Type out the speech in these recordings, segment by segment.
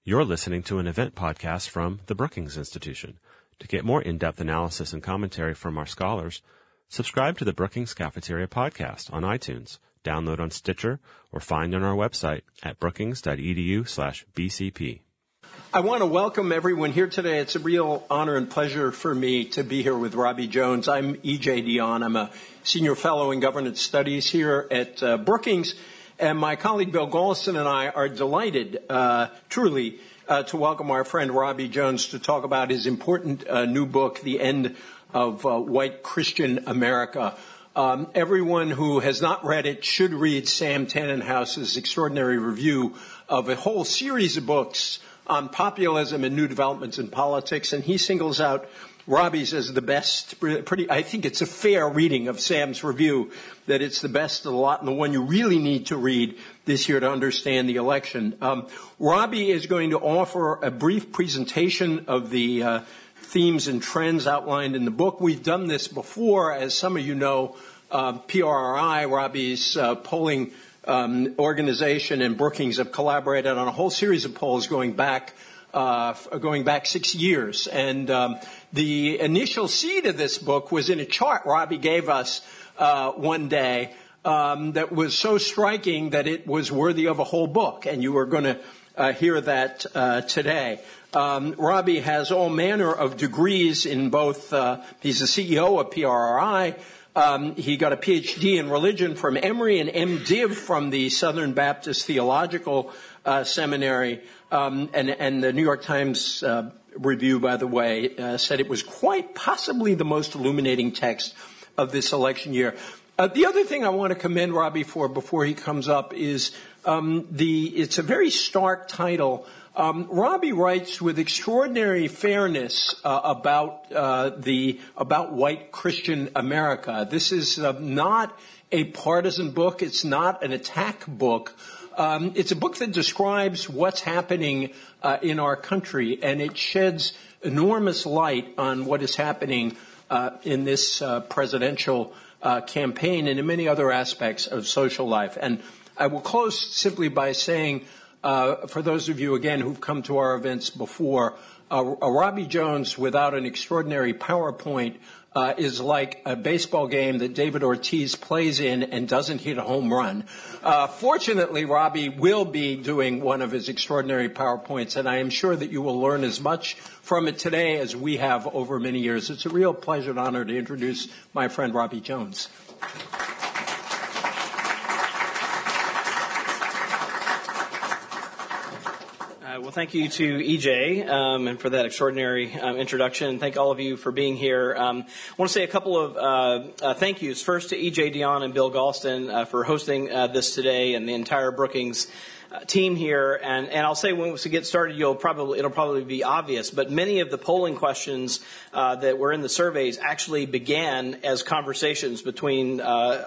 You're listening to an event podcast from the Brookings Institution. To get more in-depth analysis and commentary from our scholars, subscribe to the Brookings Cafeteria podcast on iTunes, download on Stitcher, or find on our website at brookings.edu/BCP. I want to welcome everyone here today. It's a real honor and pleasure for me to be here with Robbie Jones. I'm E.J. Dionne. I'm a senior fellow in governance studies here at Brookings. And my colleague Bill Galston and I are delighted, truly, to welcome our friend Robbie Jones to talk about his important new book, The End of White Christian America. Everyone who has not read it should read Sam Tannenhaus's extraordinary review of a whole series of books on populism and new developments in politics, and he singles out Robbie's as the best. I think it's a fair reading of Sam's review, that it's the best of the lot and the one you really need to read this year to understand the election. Robbie is going to offer a brief presentation of the themes and trends outlined in the book. We've done this before, as some of you know. PRI, Robbie's polling organization, and Brookings have collaborated on a whole series of polls going back 6 years. And the initial seed of this book was in a chart Robbie gave us one day that was so striking that it was worthy of a whole book, and you are going to hear that today. Robbie has all manner of degrees in both. He's the CEO of PRI. He got a PhD in religion from Emory and MDiv from the Southern Baptist Theological Seminary. And the New York Times review, by the way, said it was quite possibly the most illuminating text of this election year. The other thing I want to commend Robbie for before he comes up is it's a very stark title. Robbie writes with extraordinary fairness about white Christian America. This is not a partisan book. It's not an attack book. It's a book that describes what's happening in our country, and it sheds enormous light on what is happening in this presidential campaign and in many other aspects of social life. And I will close simply by saying, for those of you, again, who've come to our events before, a Robbie Jones without an extraordinary PowerPoint is like a baseball game that David Ortiz plays in and doesn't hit a home run. Fortunately, Robbie will be doing one of his extraordinary PowerPoints, and I am sure that you will learn as much from it today as we have over many years. It's a real pleasure and honor to introduce my friend Robbie Jones. Well, thank you to EJ and for that extraordinary introduction. Thank all of you for being here. I want to say a couple of thank yous. First to EJ Dionne and Bill Galston for hosting this today, and the entire Brookings team here. And I'll say when we get started, it'll probably be obvious, but many of the polling questions that were in the surveys actually began as conversations between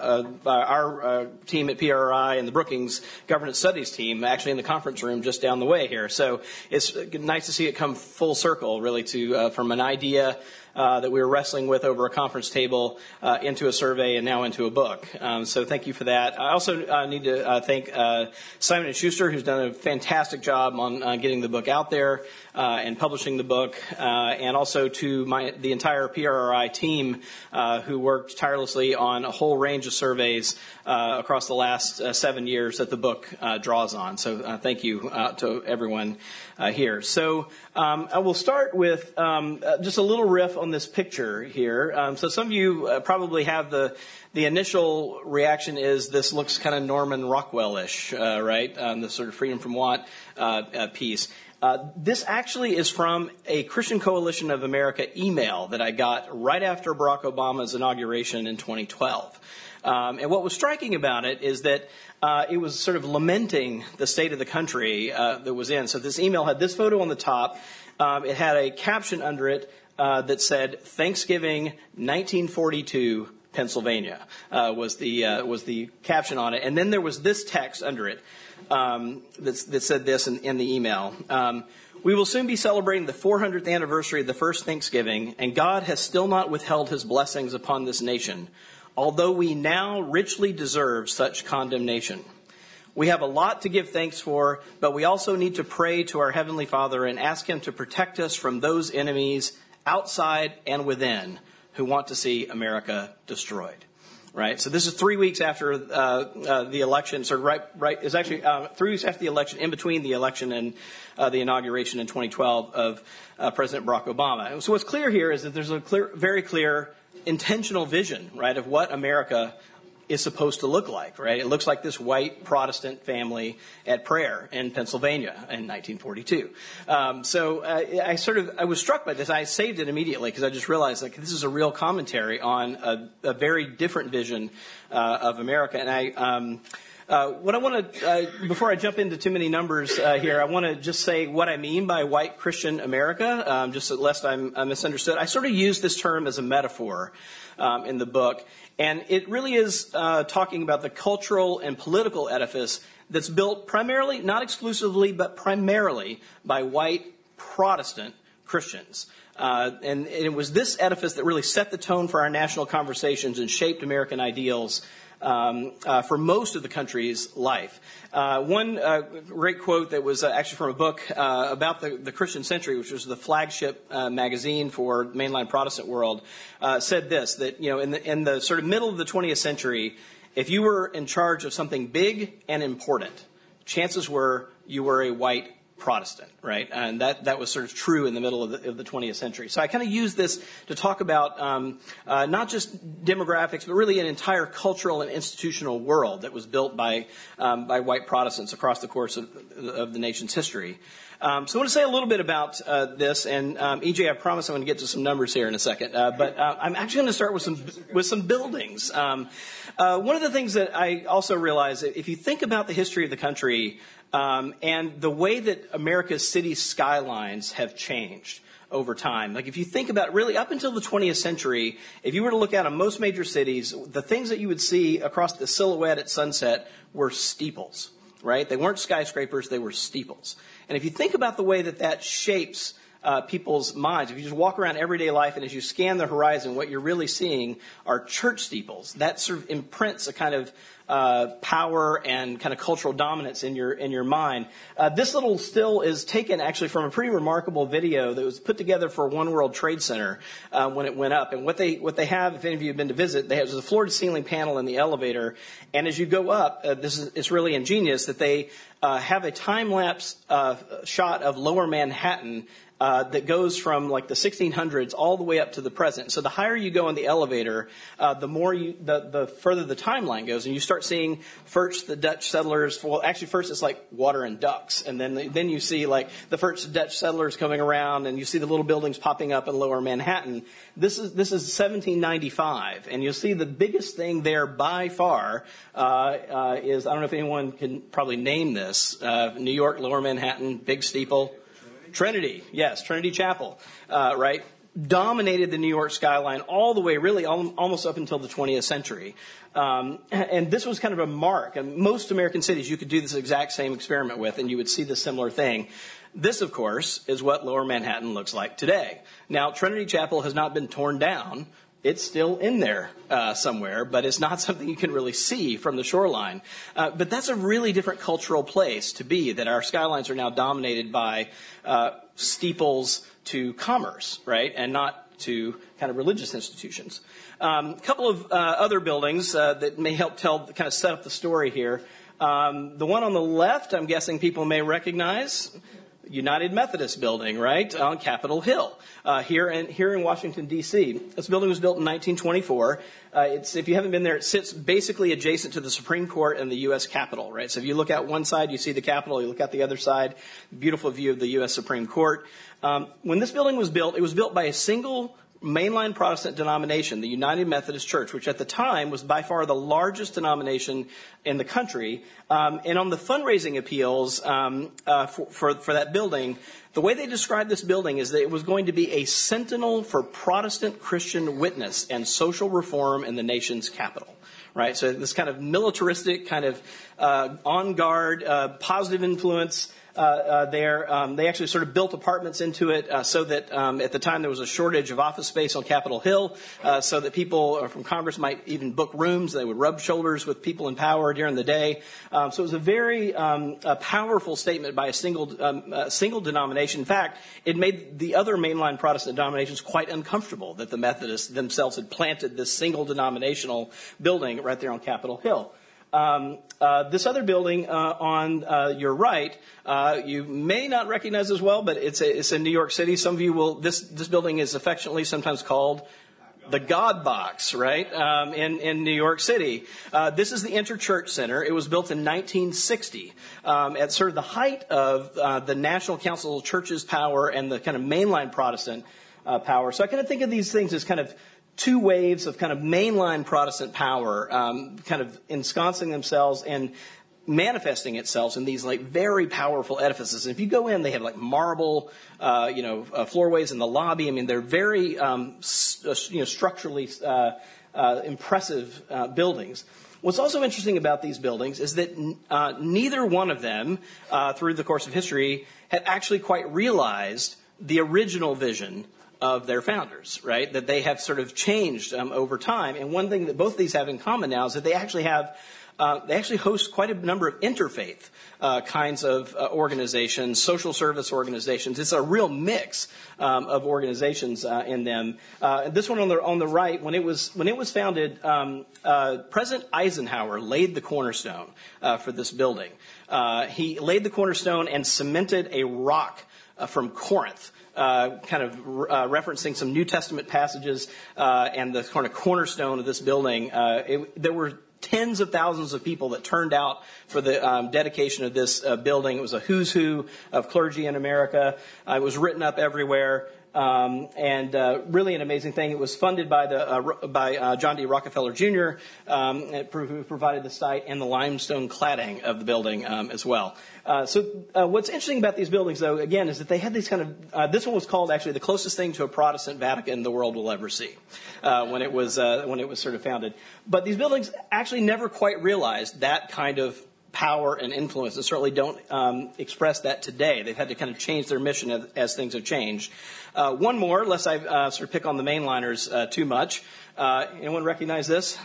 our team at PRI and the Brookings Governance Studies team, actually in the conference room just down the way here. So it's nice to see it come full circle, really, to from an idea that we were wrestling with over a conference table into a survey and now into a book. So thank you for that. I also need to thank Simon & Schuster, who's done a fantastic job on getting the book out there and publishing the book, and also to the entire PRI team who worked tirelessly on a whole range of surveys across the last 7 years that the book draws on. So thank you to everyone here. So I will start with just a little riff on this picture here. So some of you probably have the initial reaction is this looks kind of Norman Rockwell-ish, right? The sort of Freedom from Want piece. This actually is from a Christian Coalition of America email that I got right after Barack Obama's inauguration in 2012. And what was striking about it is that it was sort of lamenting the state of the country that was in. So this email had this photo on the top. It had a caption under it that said, "Thanksgiving 1942, Pennsylvania," was the caption on it. And then there was this text under it that said this in the email. "We will soon be celebrating the 400th anniversary of the first Thanksgiving, and God has still not withheld his blessings upon this nation, although we now richly deserve such condemnation. We have a lot to give thanks for, but we also need to pray to our Heavenly Father and ask Him to protect us from those enemies outside and within who want to see America destroyed. Right, so this is 3 weeks after the election. So it's actually 3 weeks after the election, in between the election and the inauguration in 2012 of President Barack Obama. So what's clear here is that there's a very clear intentional vision, right, of what America is supposed to look like, right? It looks like this white Protestant family at prayer in Pennsylvania in 1942. I was struck by this. I saved it immediately because I just realized like this is a real commentary on a very different vision of America. And what I want to, before I jump into too many numbers here, I want to just say what I mean by white Christian America, just lest I'm misunderstood. I sort of use this term as a metaphor in the book, and it really is talking about the cultural and political edifice that's built primarily, not exclusively, but primarily by white Protestant Christians. And it was this edifice that really set the tone for our national conversations and shaped American ideals for most of the country's life. One great quote that was actually from a book about the Christian Century, which was the flagship magazine for mainline Protestant world, said this, that in the sort of middle of the 20th century, if you were in charge of something big and important, chances were you were a white Protestant, right? And that was sort of true in the middle of the 20th century. So I kind of use this to talk about not just demographics, but really an entire cultural and institutional world that was built by white Protestants across the course of the nation's history. So I want to say a little bit about this, and EJ, I promise I'm going to get to some numbers here in a second. But I'm actually going to start with some buildings. One of the things that I also realize, if you think about the history of the country and the way that America's city skylines have changed over time. Like if you think about really up until the 20th century, if you were to look out on most major cities, the things that you would see across the silhouette at sunset were steeples, right? They weren't skyscrapers, they were steeples. And if you think about the way that shapes people's minds, if you just walk around everyday life and as you scan the horizon, what you're really seeing are church steeples. That sort of imprints a kind of power and kind of cultural dominance in your mind. This little still is taken actually from a pretty remarkable video that was put together for One World Trade Center when it went up. And what they have, if any of you have been to visit, there's a floor-to-ceiling panel in the elevator. And as you go up, it's really ingenious that they have a time-lapse shot of Lower Manhattan that goes from like the 1600s all the way up to the present. So the higher you go in the elevator, the further the timeline goes, and you start seeing first the Dutch settlers. Well, actually, first it's like water and ducks, and then you see like the first Dutch settlers coming around, and you see the little buildings popping up in Lower Manhattan. This is 1795, and you'll see the biggest thing there by far is, I don't know if anyone can probably name this, New York, Lower Manhattan, big steeple. Trinity, yes, Trinity Chapel, right, dominated the New York skyline all the way, really almost up until the 20th century. And this was kind of a mark. And most American cities, you could do this exact same experiment with, and you would see the similar thing. This, of course, is what Lower Manhattan looks like today. Now, Trinity Chapel has not been torn down. It's still in there somewhere, but it's not something you can really see from the shoreline. But that's a really different cultural place to be, that our skylines are now dominated by steeples to commerce, right, and not to kind of religious institutions. A couple of other buildings that may help kind of set up the story here. The one on the left, I'm guessing people may recognize. United Methodist Building, right, on Capitol Hill, here in Washington, D.C. This building was built in 1924. If you haven't been there, it sits basically adjacent to the Supreme Court and the U.S. Capitol, right? So if you look out one side, you see the Capitol. You look out the other side, beautiful view of the U.S. Supreme Court. When this building was built, it was built by a single mainline Protestant denomination, the United Methodist Church, which at the time was by far the largest denomination in the country. And on the fundraising appeals for that building, the way they described this building is that it was going to be a sentinel for Protestant Christian witness and social reform in the nation's capital. Right, so this kind of militaristic kind of on guard, positive influence. There. They actually sort of built apartments into it so that at the time there was a shortage of office space on Capitol Hill, so that people from Congress might even book rooms. They would rub shoulders with people in power during the day. So it was a very powerful statement by a single denomination. In fact, it made the other mainline Protestant denominations quite uncomfortable that the Methodists themselves had planted this single denominational building right there on Capitol Hill. This other building on your right, you may not recognize as well, but it's in New York City. Some of you will. This building is affectionately sometimes called the God Box, right? In New York City. This is the Interchurch Center. It was built in 1960 at sort of the height of the National Council of Churches power and the kind of mainline Protestant power. So I kind of think of these things as kind of two waves of kind of mainline Protestant power, kind of ensconcing themselves and manifesting itself in these like very powerful edifices. And if you go in, they have like marble, floorways in the lobby. I mean, they're very, structurally impressive buildings. What's also interesting about these buildings is that neither one of them, through the course of history, had actually quite realized the original vision of their founders, right? That they have sort of changed over time. And one thing that both of these have in common now is that they actually host quite a number of interfaith kinds of organizations, social service organizations. It's a real mix of organizations in them. This one on the right, when it was founded, President Eisenhower laid the cornerstone for this building. He laid the cornerstone and cemented a rock from Corinth. Referencing some New Testament passages and the kind of cornerstone of this building. There were tens of thousands of people that turned out for the dedication of this building. It was a who's who of clergy in America. It was written up everywhere. Really an amazing thing. It was funded by John D. Rockefeller Jr., who provided the site and the limestone cladding of the building as well. What's interesting about these buildings, though, again, is that they had these kind of. This one was called actually the closest thing to a Protestant Vatican the world will ever see when it was sort of founded. But these buildings actually never quite realized that kind of power and influence, and certainly don't express that today. They've had to kind of change their mission as things have changed. One more, lest I sort of pick on the mainliners too much. Anyone recognize this?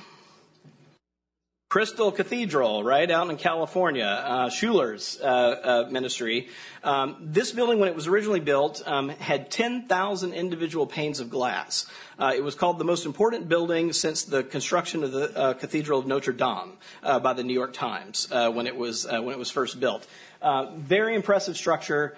Crystal Cathedral, right, out in California, Schuler's ministry. This building, when it was originally built, had 10,000 individual panes of glass. It was called the most important building since the construction of the Cathedral of Notre Dame by the New York Times when it was first built. Very impressive structure.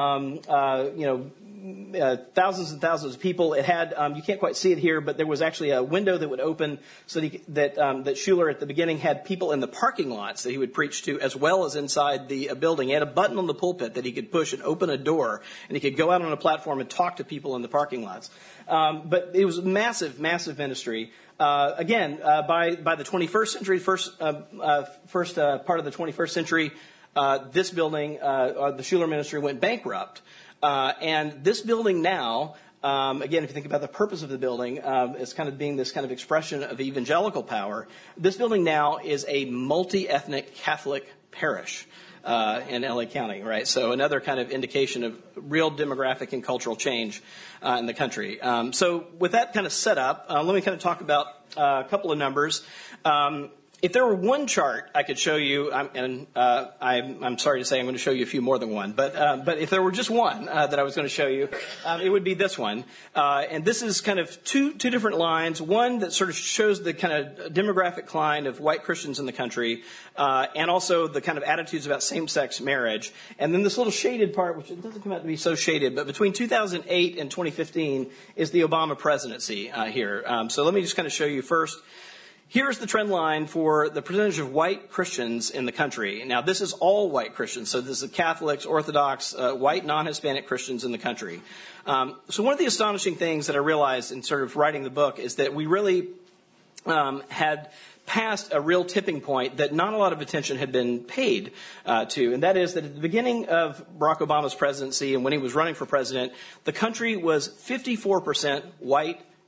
Thousands and thousands of people. It had, you can't quite see it here, but there was actually a window that would open so that Schuler at the beginning had people in the parking lots that he would preach to, as well as inside the building. He had a button on the pulpit that he could push and open a door, and he could go out on a platform and talk to people in the parking lots. But it was massive, massive ministry. By the 21st century, first part of the 21st century, this building, the Schuler ministry, went bankrupt. And this building now, again, if you think about the purpose of the building, as kind of being this kind of expression of evangelical power, this building now is a multi-ethnic Catholic parish in LA County, right? So another kind of indication of real demographic and cultural change in the country. So with that kind of set up, let me kind of talk about a couple of numbers. If there were one chart I could show you, I'm sorry to say I'm going to show you a few more than one, but if there were just one that I was going to show you, it would be this one. And this is kind of two different lines. One that sort of shows the kind of demographic decline of white Christians in the country, and also the kind of attitudes about same-sex marriage. And then this little shaded part, which it doesn't come out to be so shaded, but between 2008 and 2015 is the Obama presidency here. So let me just kind of show you first. Here's the trend line for the percentage of white Christians in the country. Now, this is all white Christians. So this is Catholics, Orthodox, white non-Hispanic Christians in the country. So one of the astonishing things that I realized in sort of writing the book is that we really had passed a real tipping point that not a lot of attention had been paid to. And that is that at the beginning of Barack Obama's presidency and when he was running for president, the country was 54% white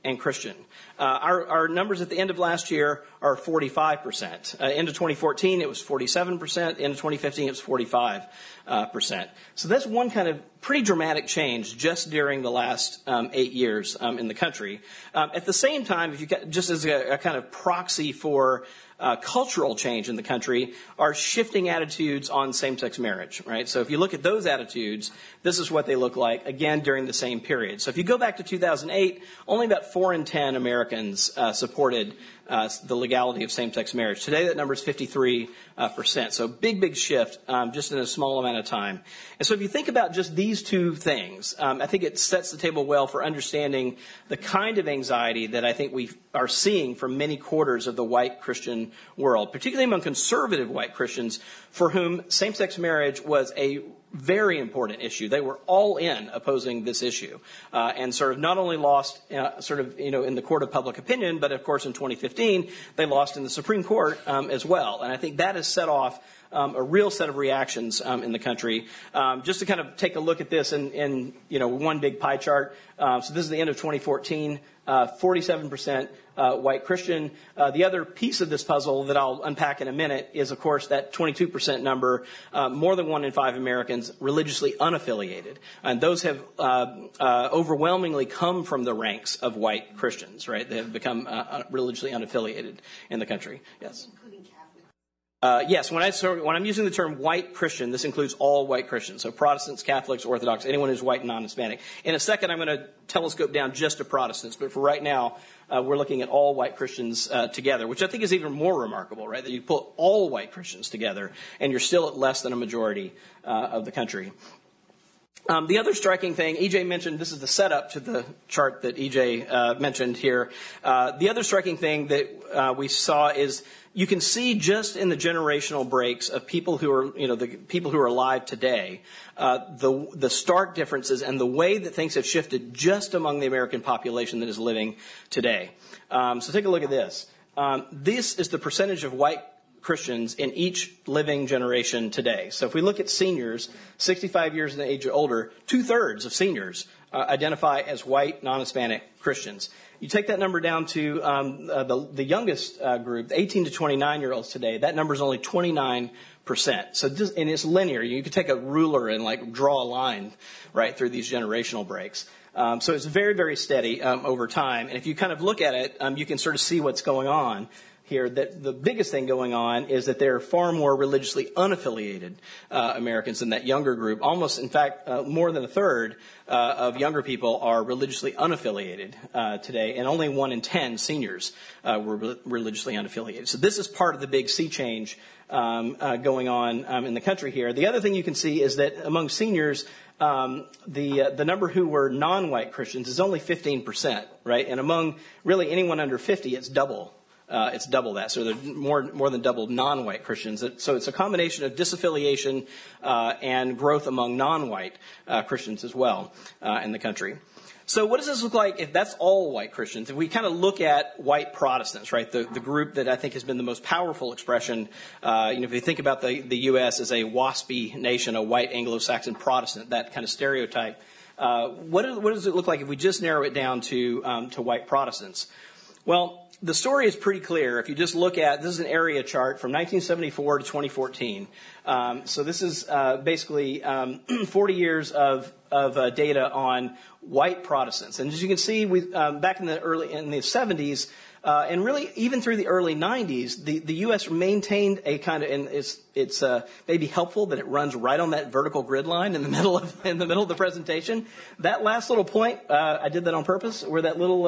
and Christian. Our numbers at the end of last year are 45%. End of 2014, it was 47%. End of 2015, it was 45%. So that's one kind of pretty dramatic change just during the last 8 years in the country. At the same time, if you just as a kind of proxy for cultural change in the country, are shifting attitudes on same-sex marriage, right? So if you look at those attitudes, this is what they look like, again, during the same period. So if you go back to 2008, only about 4 in 10 Americans supported the legality of same-sex marriage. Today, that number is 53%. So big shift just in a small amount of time. And so if you think about just these two things, I think it sets the table well for understanding the kind of anxiety that I think we are seeing from many quarters of the white Christian world, particularly among conservative white Christians for whom same-sex marriage was a very important issue. They were all in opposing this issue, and sort of not only lost in the court of public opinion, but of course in 2015 they lost in the Supreme Court as well. And I think that has set off a real set of reactions in the country. Just to kind of take a look at this in one big pie chart. So this is the end of 2014. 47% white Christian. The other piece of this puzzle that I'll unpack in a minute is, of course, that 22% number. More than 1 in 5 Americans religiously unaffiliated, and those have overwhelmingly come from the ranks of white Christians. Right? They have become religiously unaffiliated in the country. Yes. Yes, when I'm using the term white Christian, this includes all white Christians, so Protestants, Catholics, Orthodox, anyone who's white and non-Hispanic. In a second, I'm going to telescope down just to Protestants, but for right now, we're looking at all white Christians together, which I think is even more remarkable, right? That you put all white Christians together, and you're still at less than a majority of the country. The other striking thing, EJ mentioned, this is the setup to the chart that EJ mentioned here. The other striking thing that we saw is you can see just in the generational breaks of people who are, the people who are alive today, the stark differences and the way that things have shifted just among the American population that is living today. So take a look at this. This is the percentage of white Christians in each living generation today. So if we look at seniors, 65 years in age or older, 2/3 of seniors identify as white, non-Hispanic Christians. You take that number down to the youngest group, the 18 to 29-year-olds today, that number is only 29%. So and it's linear. You could take a ruler and draw a line right through these generational breaks. So it's very, very steady over time. And if you kind of look at it, you can sort of see what's going on here. That the biggest thing going on is that there are far more religiously unaffiliated Americans in that younger group. Almost, in fact, more than 1/3 of younger people are religiously unaffiliated today, and only 1 in 10 seniors were religiously unaffiliated. So this is part of the big sea change going on in the country here. The other thing you can see is that among seniors, the number who were non-white Christians is only 15%, right? And among really anyone under 50, it's double. It's double that. So there are more than double non-white Christians. So it's a combination of disaffiliation and growth among non-white Christians as well in the country. So what does this look like if that's all white Christians? If we kind of look at white Protestants, right, the group that I think has been the most powerful expression, if you think about the U.S. as a waspy nation, a white Anglo-Saxon Protestant, that kind of stereotype, what does it look like if we just narrow it down to white Protestants? Well, the story is pretty clear. If you just look at, this is an area chart from 1974 to 2014. So this is basically 40 years of data on white Protestants. And as you can see, back in the 70s, and really even through the early 90s, the U.S. maintained a kind of, and it's maybe helpful that it runs right on that vertical grid line in the middle of the presentation. That last little point, I did that on purpose, where that little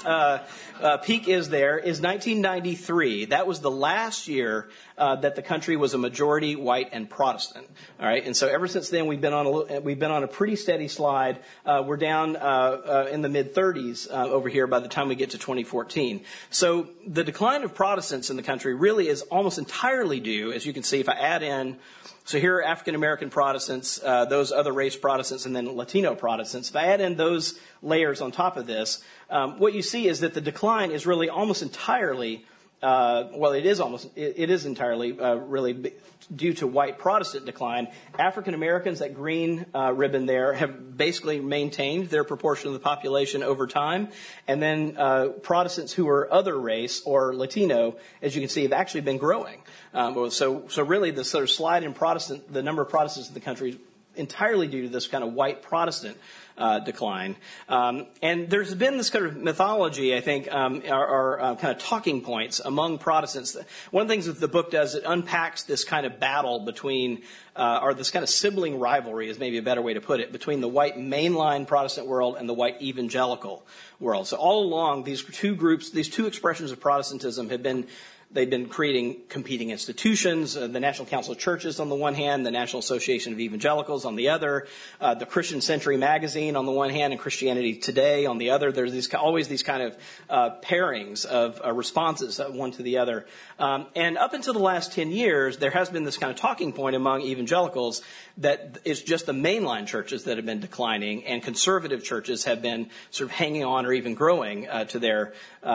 peak is there, is 1993. That was the last year that the country was a majority white and Protestant. All right, and so ever since then we've been on a pretty steady slide. We're down in the mid-30s over here by the time we get to 2014. So the decline of Protestants in the country really is almost entirely due, as you can see, if I add in, so here are African American Protestants, those other race Protestants, and then Latino Protestants. If I add in those layers on top of this, what you see is that the decline is really almost entirely it is entirely really due to white Protestant decline. African Americans, that green ribbon there, have basically maintained their proportion of the population over time. And then Protestants who are other race or Latino, as you can see, have actually been growing. So really the sort of slide in the number of Protestants in the country is entirely due to this kind of white Protestant decline. And there's been this kind of mythology, I think, or kind of talking points among Protestants. One of the things that the book does, it unpacks this kind of battle between, or this kind of sibling rivalry is maybe a better way to put it, between the white mainline Protestant world and the white evangelical world. So all along, these two groups, these two expressions of Protestantism they've been creating competing institutions, the National Council of Churches on the one hand, the National Association of Evangelicals on the other, the Christian Century magazine on the one hand, and Christianity Today on the other. There's always these kind of pairings of responses one to the other. And up until the last 10 years, there has been this kind of talking point among evangelicals that it's just the mainline churches that have been declining, and conservative churches have been sort of hanging on or even growing to their,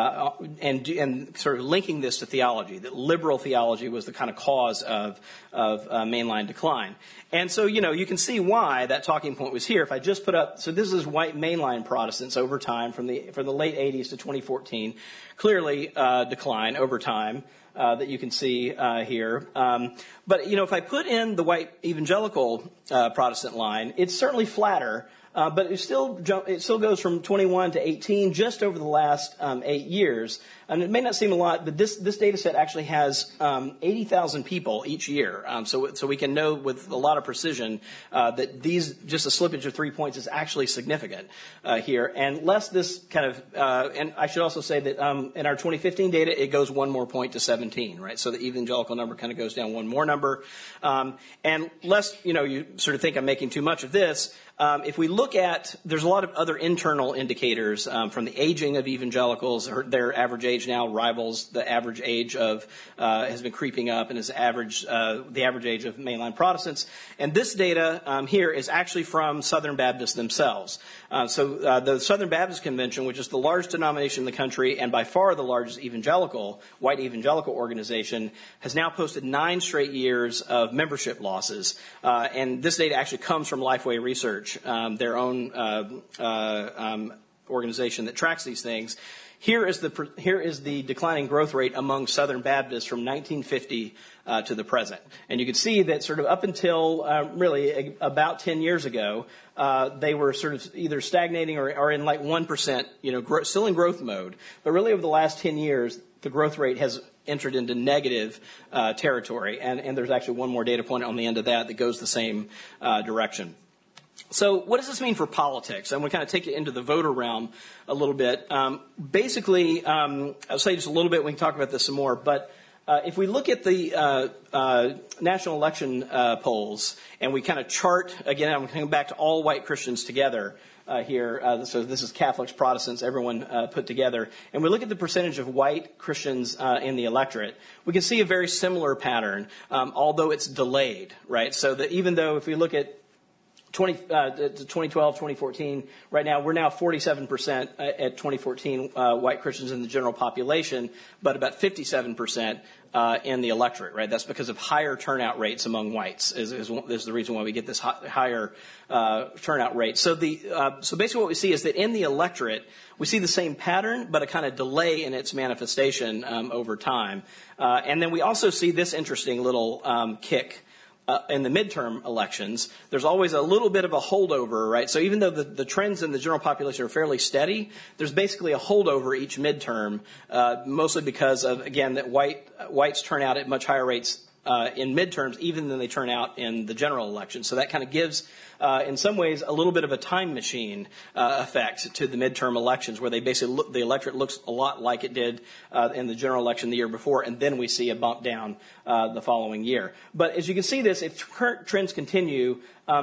and sort of linking this to theology, that liberal theology was the kind of cause of mainline decline. And so, you can see why that talking point was here. If I just put up, so this is white mainline Protestants over time from the late 80s to 2014, clearly decline over time. That you can see here. But, if I put in the white evangelical Protestant line, it's certainly flatter, but it still goes from 21 to 18 just over the last 8 years. And it may not seem a lot, but this data set actually has 80,000 people each year. So we can know with a lot of precision that just a slippage of 3 points is actually significant here. And less this kind of, and I should also say that in our 2015 data, it goes one more point to 17, right? So the evangelical number kind of goes down one more number. And less, you sort of think I'm making too much of this. If we look at, there's a lot of other internal indicators from the aging of evangelicals. Their average age now rivals the average age of, has been creeping up, and is the average age of mainline Protestants. And this data here is actually from Southern Baptists themselves. So the Southern Baptist Convention, which is the largest denomination in the country and by far the largest white evangelical organization, has now posted 9 straight years of membership losses. And this data actually comes from Lifeway Research, their own organization that tracks these things. Here is the declining growth rate among Southern Baptists from 1950 to the present. And you can see that sort of up until really about 10 years ago, they were sort of either stagnating or in like 1%, still in growth mode. But really over the last 10 years, the growth rate has entered into negative territory. And there's actually one more data point on the end of that goes the same direction. So what does this mean for politics? I'm going to kind of take it into the voter realm a little bit. Basically, I'll say just a little bit. We can talk about this some more. But if we look at the national election polls and we kind of chart, again, I'm coming back to all white Christians together here. So this is Catholics, Protestants, everyone put together. And we look at the percentage of white Christians in the electorate. We can see a very similar pattern, although it's delayed, right? So that even though if we look at 2012, 2014, right now, we're now 47% at 2014 white Christians in the general population, but about 57% in the electorate, right? That's because of higher turnout rates among whites is the reason why we get this higher turnout rate. So so basically what we see is that in the electorate, we see the same pattern, but a kind of delay in its manifestation over time. And then we also see this interesting little kick. In the midterm elections, there's always a little bit of a holdover, right? So even though the trends in the general population are fairly steady, there's basically a holdover each midterm, mostly because of, again, that whites turn out at much higher rates in midterms even than they turn out in the general election. So that kind of gives, in some ways, a little bit of a time machine effect to the midterm elections, where they basically the electorate looks a lot like it did in the general election the year before, and then we see a bump down the following year. But as you can see this, if current trends continue, by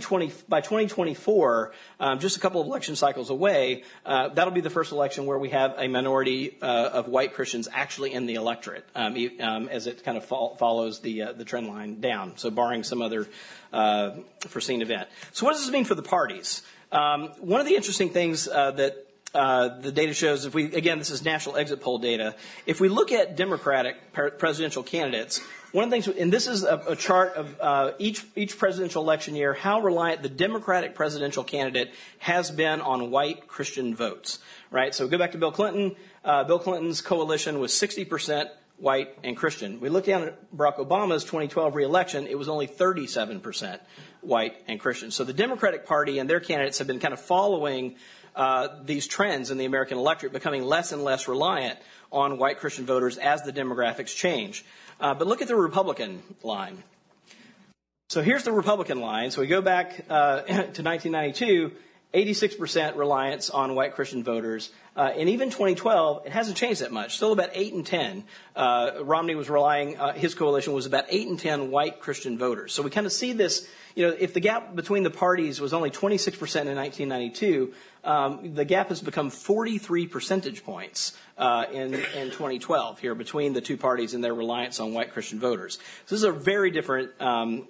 2024, just a couple of election cycles away, that'll be the first election where we have a minority of white Christians actually in the electorate, as it kind of follows the trend line down. So barring some other foreseen event. So what does this mean for the parties? One of the interesting things that the data shows, this is national exit poll data. If we look at Democratic presidential candidates, one of the things, and this is a chart of each presidential election year, how reliant the Democratic presidential candidate has been on white Christian votes, right? So go back to Bill Clinton. Bill Clinton's coalition was 60% white and Christian. We look down at Barack Obama's 2012 reelection, it was only 37% white and Christian. So the Democratic Party and their candidates have been kind of following these trends in the American electorate, becoming less and less reliant on white Christian voters as the demographics change. But look at the Republican line. So here's the Republican line. So we go back to 1992, 86% reliance on white Christian voters. And even 2012, it hasn't changed that much. Still about 8 and 10. Romney was relying, his coalition was about 8 and 10 white Christian voters. So we kind of see this, if the gap between the parties was only 26% in 1992, the gap has become 43 percentage points in 2012 here between the two parties and their reliance on white Christian voters. So this is a very different kind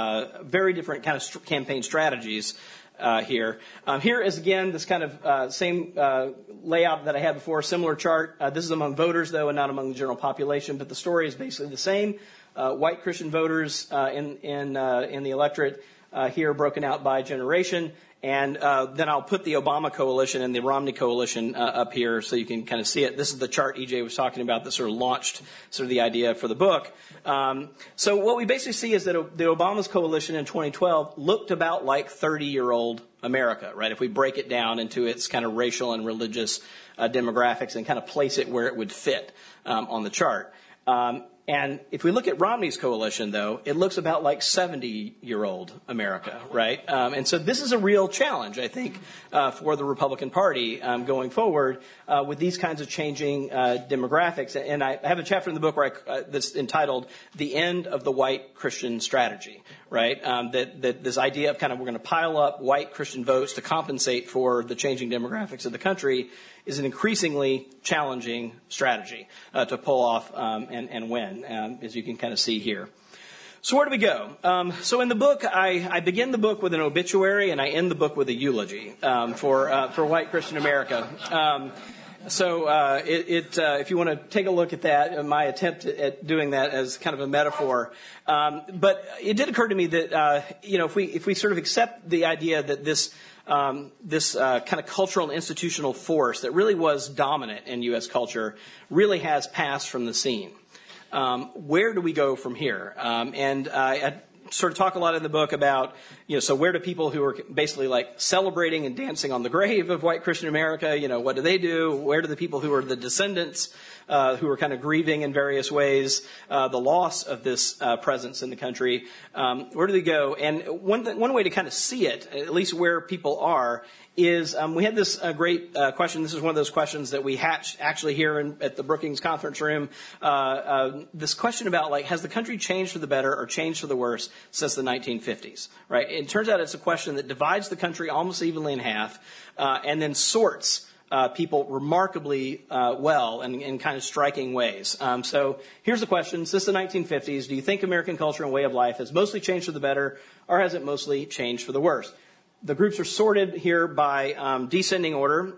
of campaign strategies here. Here is, again, this kind of same layout that I had before, similar chart. This is among voters, though, and not among the general population, but the story is basically the same. White Christian voters in the electorate here broken out by generation. And then I'll put the Obama coalition and the Romney coalition up here so you can kind of see it. This is the chart EJ was talking about that sort of launched sort of the idea for the book. So what we basically see is that the Obama's coalition in 2012 looked about like 30-year-old America, right? If we break it down into its kind of racial and religious demographics and kind of place it where it would fit on the chart. And if we look at Romney's coalition, though, it looks about like 70-year-old America, right? And so this is a real challenge, I think, for the Republican Party going forward with these kinds of changing demographics. And I have a chapter in the book that's entitled "The End of the White Christian Strategy," right? That this idea of kind of we're going to pile up white Christian votes to compensate for the changing demographics of the country is an increasingly challenging strategy to pull off and win, as you can kind of see here. So where do we go? So in the book, I begin the book with an obituary, and I end the book with a eulogy for white Christian America. If you want to take a look at that, my attempt at doing that as kind of a metaphor. But it did occur to me that, if we sort of accept the idea that this kind of cultural and institutional force that really was dominant in U.S. culture really has passed from the scene. Where do we go from here? I sort of talk a lot in the book about, so where do people who are basically like celebrating and dancing on the grave of white Christian America, what do they do? Where do the people who are the descendants, who are kind of grieving in various ways, the loss of this presence in the country, where do they go? And one way to kind of see it, at least where people are, is we had this great question. This is one of those questions that we hatched actually here at the Brookings conference room. This question about, like, has the country changed for the better or changed for the worse since the 1950s, right? It turns out it's a question that divides the country almost evenly in half and then sorts people remarkably well and in kind of striking ways. So here's the question. Since the 1950s, do you think American culture and way of life has mostly changed for the better, or has it mostly changed for the worse? The groups are sorted here by descending order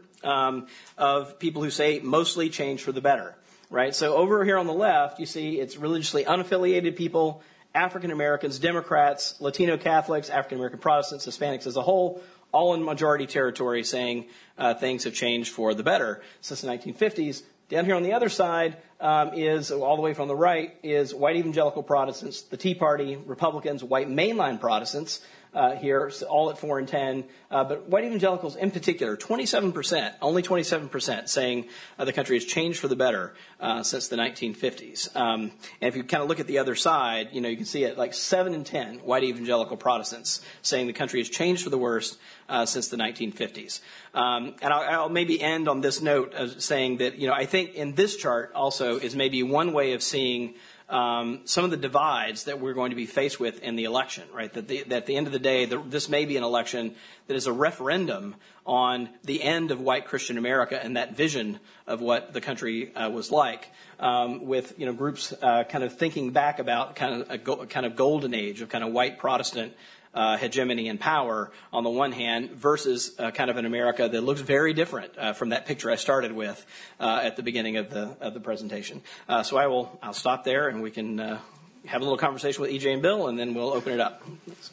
of people who say mostly changed for the better, right? So over here on the left, you see it's religiously unaffiliated people, African Americans, Democrats, Latino Catholics, African American Protestants, Hispanics as a whole, all in majority territory saying things have changed for the better since the 1950s. Down here on the other side is, all the way from the right, is white evangelical Protestants, the Tea Party, Republicans, white mainline Protestants, here, all at 4 and 10. But white evangelicals in particular, 27%, only 27% saying the country has changed for the better since the 1950s. And if you kind of look at the other side, you can see it like 7 and 10 white evangelical Protestants saying the country has changed for the worst since the 1950s. And I'll maybe end on this note of saying that, I think in this chart also is maybe one way of seeing some of the divides that we're going to be faced with in the election, right? That at the end of the day, this may be an election that is a referendum on the end of white Christian America and that vision of what the country was like, with groups kind of thinking back about kind of golden age of kind of white Protestant hegemony and power on the one hand versus kind of an America that looks very different from that picture I started with at the beginning of the presentation. So I'll stop there, and we can have a little conversation with EJ and Bill, and then we'll open it up. Thanks.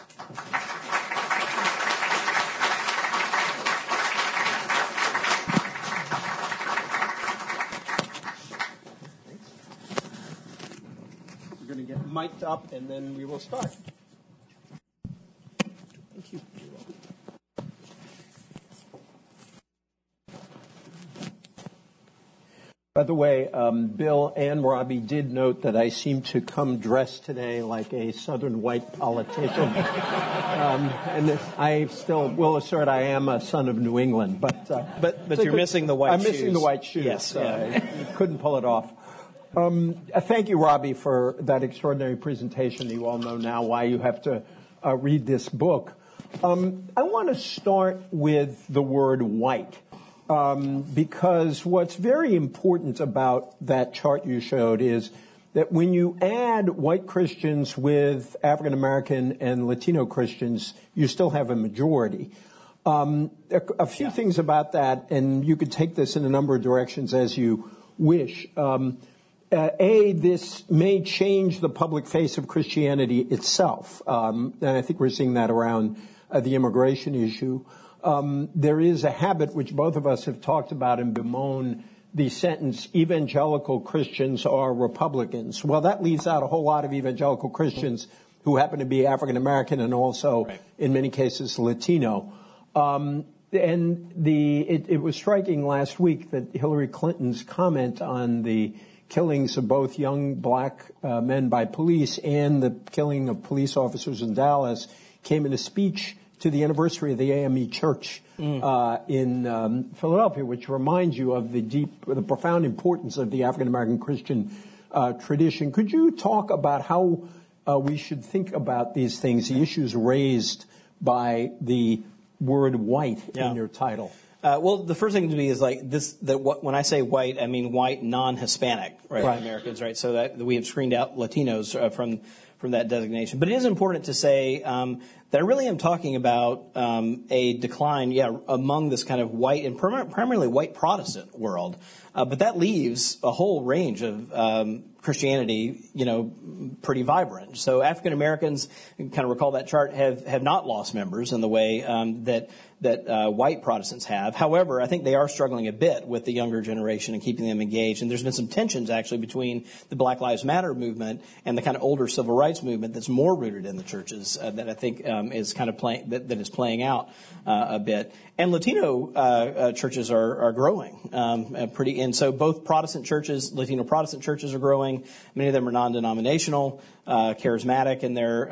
We're going to get mic'd up, and then we will start. Thank you. By the way, Bill and Robbie did note that I seem to come dressed today like a Southern white politician. And I still will assert I am a son of New England. But you're missing the white shoes. I'm missing the white shoes. Yes. Yeah. Couldn't pull it off. Thank you, Robbie, for that extraordinary presentation. You all know now why you have to read this book. I want to start with the word white. Because what's very important about that chart you showed is that when you add white Christians with African American and Latino Christians, you still have a majority. A few things about that, and you could take this in a number of directions as you wish. This may change the public face of Christianity itself, and I think we're seeing that around the immigration issue. There is a habit which both of us have talked about and bemoan the sentence, evangelical Christians are Republicans. Well, that leaves out a whole lot of evangelical Christians who happen to be African American and also, in many cases, Latino. It was striking last week that Hillary Clinton's comment on the killings of both young black men by police and the killing of police officers in Dallas came in a speech to the anniversary of the AME Church in Philadelphia, which reminds you of the profound importance of the African American Christian tradition. Could you talk about how we should think about these things, the issues raised by the word white in your title? Well, the first thing to me is like this: when I say white, I mean white non-Hispanic, right? Americans, right? So that we have screened out Latinos from that designation. But it is important to say that I really am talking about a decline, among this kind of white and primarily white Protestant world. But that leaves a whole range of Christianity, pretty vibrant. So African Americans, kind of recall that chart, have not lost members in the way that white Protestants have. However, I think they are struggling a bit with the younger generation and keeping them engaged. And there's been some tensions actually between the Black Lives Matter movement and the kind of older civil rights movement that's more rooted in the churches that I think is kind of playing out a bit. And Latino churches are growing and so both Protestant churches, Latino Protestant churches are growing. Many of them are non-denominational, charismatic in their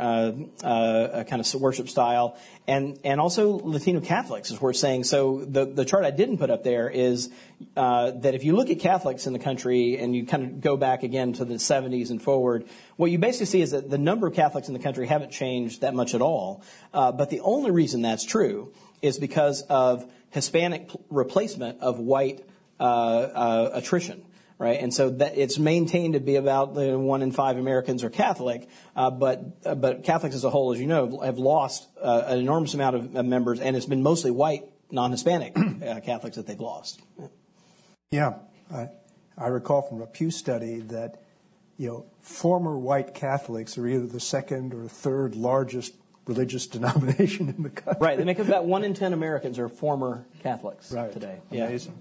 kind of worship style, and also Latino Catholics is worth saying. So the chart I didn't put up there is that if you look at Catholics in the country and you kind of go back again to the 70s and forward, what you basically see is that the number of Catholics in the country haven't changed that much at all. But the only reason that's true is because of Hispanic replacement of white attrition. Right, and so that it's maintained to be about 1 in 5 Americans are Catholic, but Catholics as a whole, as you know, have lost an enormous amount of members, and it's been mostly white, non-Hispanic Catholics that they've lost. Yeah, I recall from a Pew study that former white Catholics are either the second or third largest religious denomination in the country. Right, they make about 1 in 10 Americans are former Catholics today. Amazing.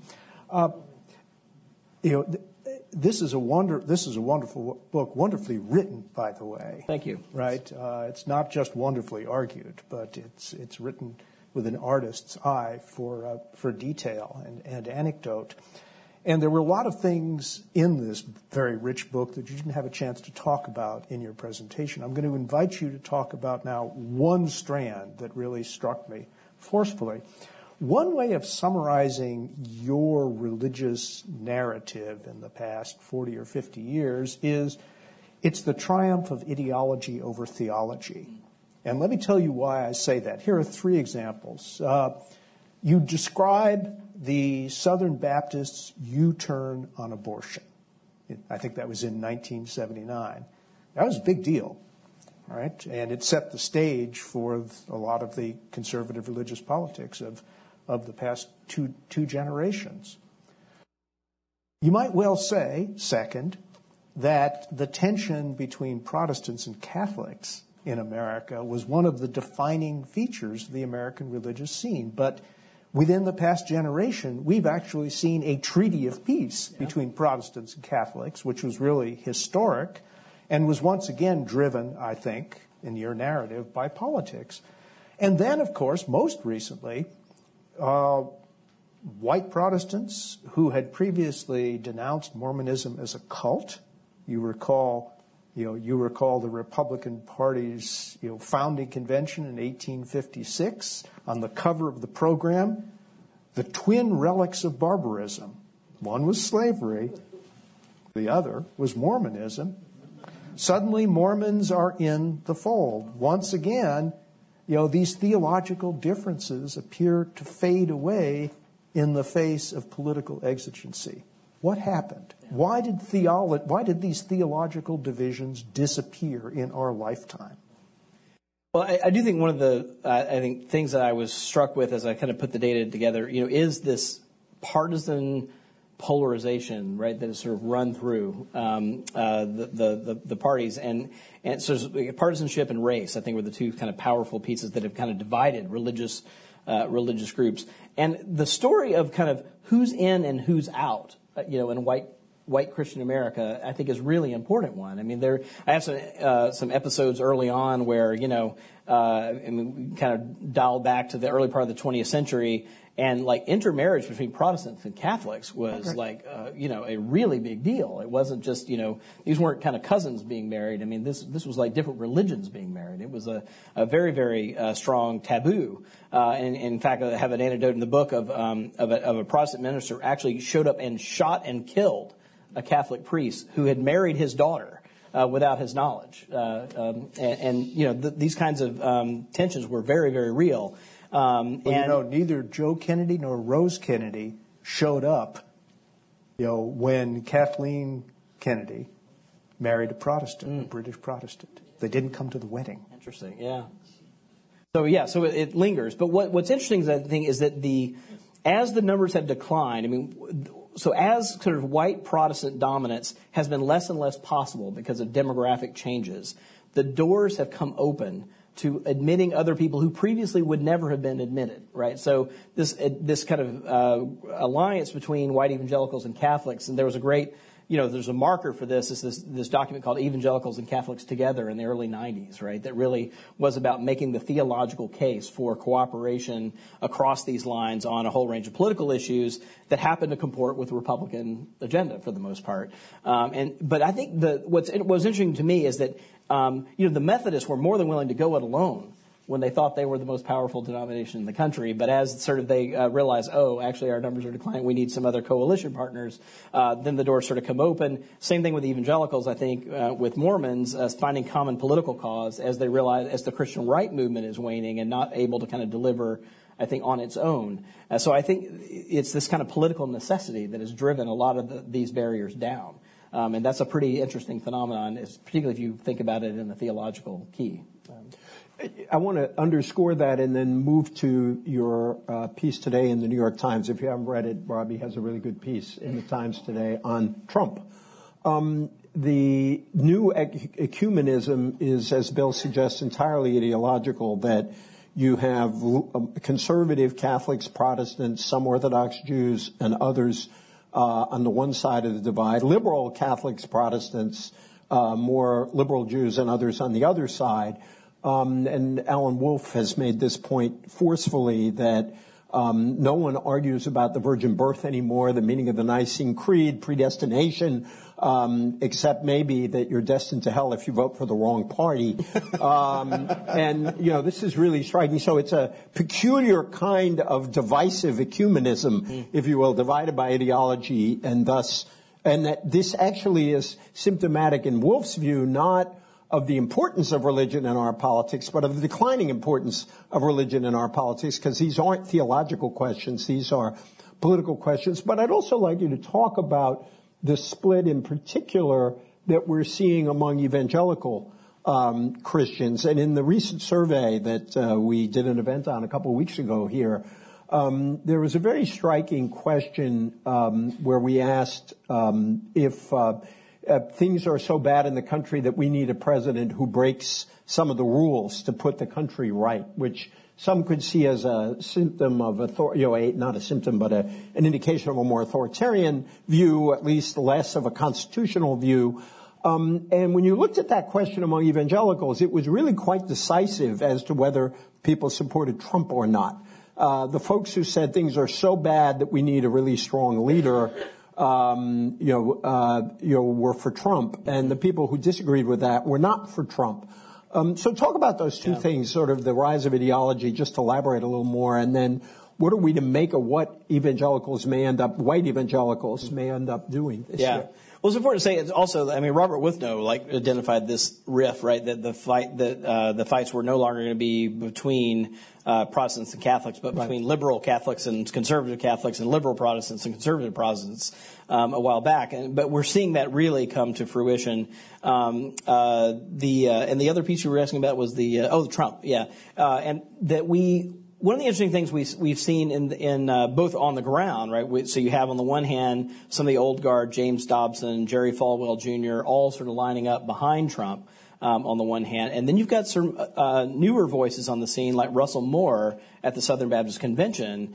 This is a wonderful book, wonderfully written, by the way. Thank you. Right, it's not just wonderfully argued, but it's written with an artist's eye for detail and anecdote. And there were a lot of things in this very rich book that you didn't have a chance to talk about in your presentation. I'm going to invite you to talk about now one strand that really struck me forcefully. One way of summarizing your religious narrative in the past 40 or 50 years is it's the triumph of ideology over theology. And let me tell you why I say that. Here are 3 examples. You describe the Southern Baptists' U-turn on abortion. I think that was in 1979. That was a big deal. right? And it set the stage for a lot of the conservative religious politics of the past two generations. You might well say, second, that the tension between Protestants and Catholics in America was one of the defining features of the American religious scene. But within the past generation, we've actually seen a treaty of peace between Protestants and Catholics, which was really historic and was once again driven, I think, in your narrative, by politics. And then, of course, most recently, white Protestants who had previously denounced Mormonism as a cult. You recall the Republican Party's founding convention in 1856. On the cover of the program, the twin relics of barbarism. One was slavery, the other was Mormonism. Suddenly, Mormons are in the fold. Once again, these theological differences appear to fade away in the face of political exigency. What happened? Why did these theological divisions disappear in our lifetime? Well, I do think one of the things that I was struck with as I kind of put the data together, is this partisan polarization, right, that has sort of run through the parties, and so partisanship and race, I think, were the two kind of powerful pieces that have kind of divided religious groups. And the story of kind of who's in and who's out, in white Christian America, I think is really important one. I mean, I have some episodes early on where, we kind of dialed back to the early part of the 20th century, and like intermarriage between Protestants and Catholics was a really big deal. It wasn't just, these weren't kind of cousins being married. I mean, this was like different religions being married. It was a very, very strong taboo. And in fact, I have an anecdote in the book of a Protestant minister actually showed up and shot and killed a Catholic priest who had married his daughter without his knowledge. These kinds of tensions were very, very real. Neither Joe Kennedy nor Rose Kennedy showed up, when Kathleen Kennedy married a Protestant, a British Protestant. They didn't come to the wedding. Interesting, yeah. So it lingers. But what's interesting, I think, is that as the numbers have declined, so as sort of white Protestant dominance has been less and less possible because of demographic changes, the doors have come open to admitting other people who previously would never have been admitted, right? So this kind of alliance between white evangelicals and Catholics, and there was a great, there's a marker for this. It's this document called Evangelicals and Catholics Together in the early 90s, right? That really was about making the theological case for cooperation across these lines on a whole range of political issues that happen to comport with the Republican agenda for the most part. But I think what's interesting to me is that the Methodists were more than willing to go it alone when they thought they were the most powerful denomination in the country. But as sort of they realized, actually our numbers are declining, we need some other coalition partners, then the doors sort of come open. Same thing with evangelicals, I think, with Mormons, finding common political cause as they realize, as the Christian right movement is waning and not able to kind of deliver, I think, on its own. So I think it's this kind of political necessity that has driven a lot of these barriers down. And that's a pretty interesting phenomenon, particularly if you think about it in the theological key. I want to underscore that and then move to your piece today in the New York Times. If you haven't read it, Robbie has a really good piece in the Times today on Trump. The new ecumenism is, as Bill suggests, entirely ideological, that you have conservative Catholics, Protestants, some Orthodox Jews, and others on the one side of the divide, liberal Catholics, Protestants, more liberal Jews, and others on the other side. And Alan Wolfe has made this point forcefully, that no one argues about the virgin birth anymore, the meaning of the Nicene Creed, predestination, except maybe that you're destined to hell if you vote for the wrong party. This is really striking. So it's a peculiar kind of divisive ecumenism, if you will, divided by ideology, and that this actually is symptomatic in Wolfe's view, not of the importance of religion in our politics, but of the declining importance of religion in our politics, because these aren't theological questions, these are political questions. But I'd also like you to talk about the split in particular that we're seeing among evangelical Christians. And in the recent survey that we did an event on a couple of weeks ago here, there was a very striking question where we asked if things are so bad in the country that we need a president who breaks some of the rules to put the country right, which some could see as a symptom of not a symptom, but an indication of a more authoritarian view, at least less of a constitutional view. And when you looked at that question among evangelicals, it was really quite decisive as to whether people supported Trump or not. The folks who said things are so bad that we need a really strong leader, were for Trump, and the people who disagreed with that were not for Trump. So talk about those two things, sort of the rise of ideology, just to elaborate a little more, and then what are we to make of what white evangelicals may end up doing this year? Well, it's important to say it's also, Robert Withnow identified this rift, right? That the fights were no longer going to be between Protestants and Catholics, but between liberal Catholics and conservative Catholics and liberal Protestants and conservative Protestants a while back. But we're seeing that really come to fruition. And the other piece you were asking about was the Trump, and that one of the interesting things we've seen in both on the ground, right? So you have on the one hand some of the old guard, James Dobson, Jerry Falwell Jr., all sort of lining up behind Trump on the one hand, and then you've got some newer voices on the scene like Russell Moore at the Southern Baptist Convention,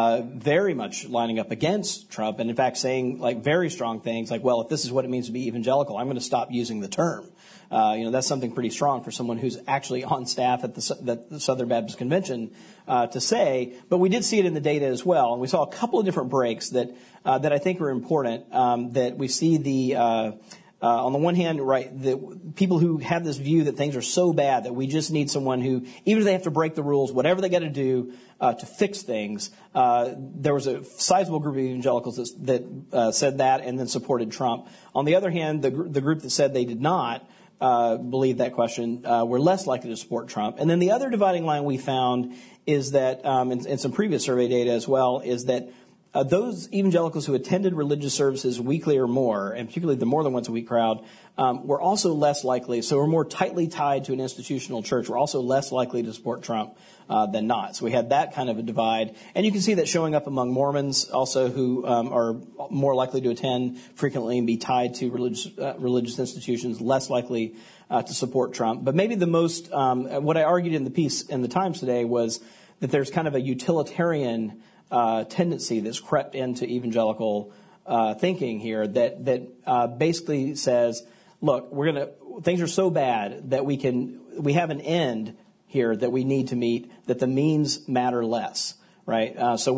very much lining up against Trump, and in fact saying very strong things like, well, if this is what it means to be evangelical, I'm going to stop using the term. That's something pretty strong for someone who's actually on staff at the Southern Baptist Convention to say. But we did see it in the data as well, and we saw a couple of different breaks that I think are important. That we see on the one hand, right, the people who have this view that things are so bad that we just need someone who, even if they have to break the rules, whatever they got to do to fix things. There was a sizable group of evangelicals that said that and then supported Trump. On the other hand, the group that said they did not believe that question were less likely to support Trump. And then the other dividing line we found is that, in some previous survey data as well, is that those evangelicals who attended religious services weekly or more, and particularly the more than once a week crowd, were also less likely. So we're more tightly tied to an institutional church. We're also less likely to support Trump than not. So we had that kind of a divide. And you can see that showing up among Mormons also, who are more likely to attend frequently and be tied to religious institutions, less likely to support Trump. But maybe the most, what I argued in the piece in the Times today was that there's kind of a utilitarian tendency that's crept into evangelical thinking here that basically says, look, things are so bad that we have an end here that we need to meet, that the means matter less, right? So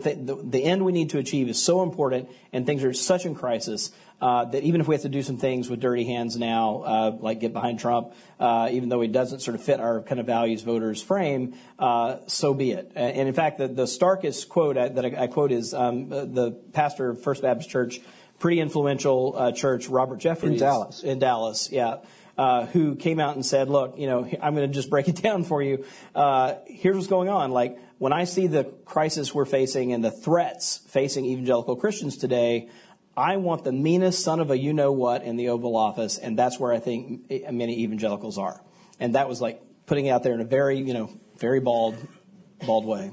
the end we need to achieve is so important, and things are such in crisis that even if we have to do some things with dirty hands now, like get behind Trump, even though he doesn't sort of fit our kind of values voters frame, so be it. And in fact, the starkest quote that I quote is the pastor of First Baptist Church, pretty influential church, Robert Jeffries. In Dallas, yeah. Who came out and said, look, I'm going to just break it down for you. Here's what's going on. Like, when I see the crisis we're facing and the threats facing evangelical Christians today, I want the meanest son of a you-know-what in the Oval Office, and that's where I think many evangelicals are. And that was like putting it out there in a very, very bald way.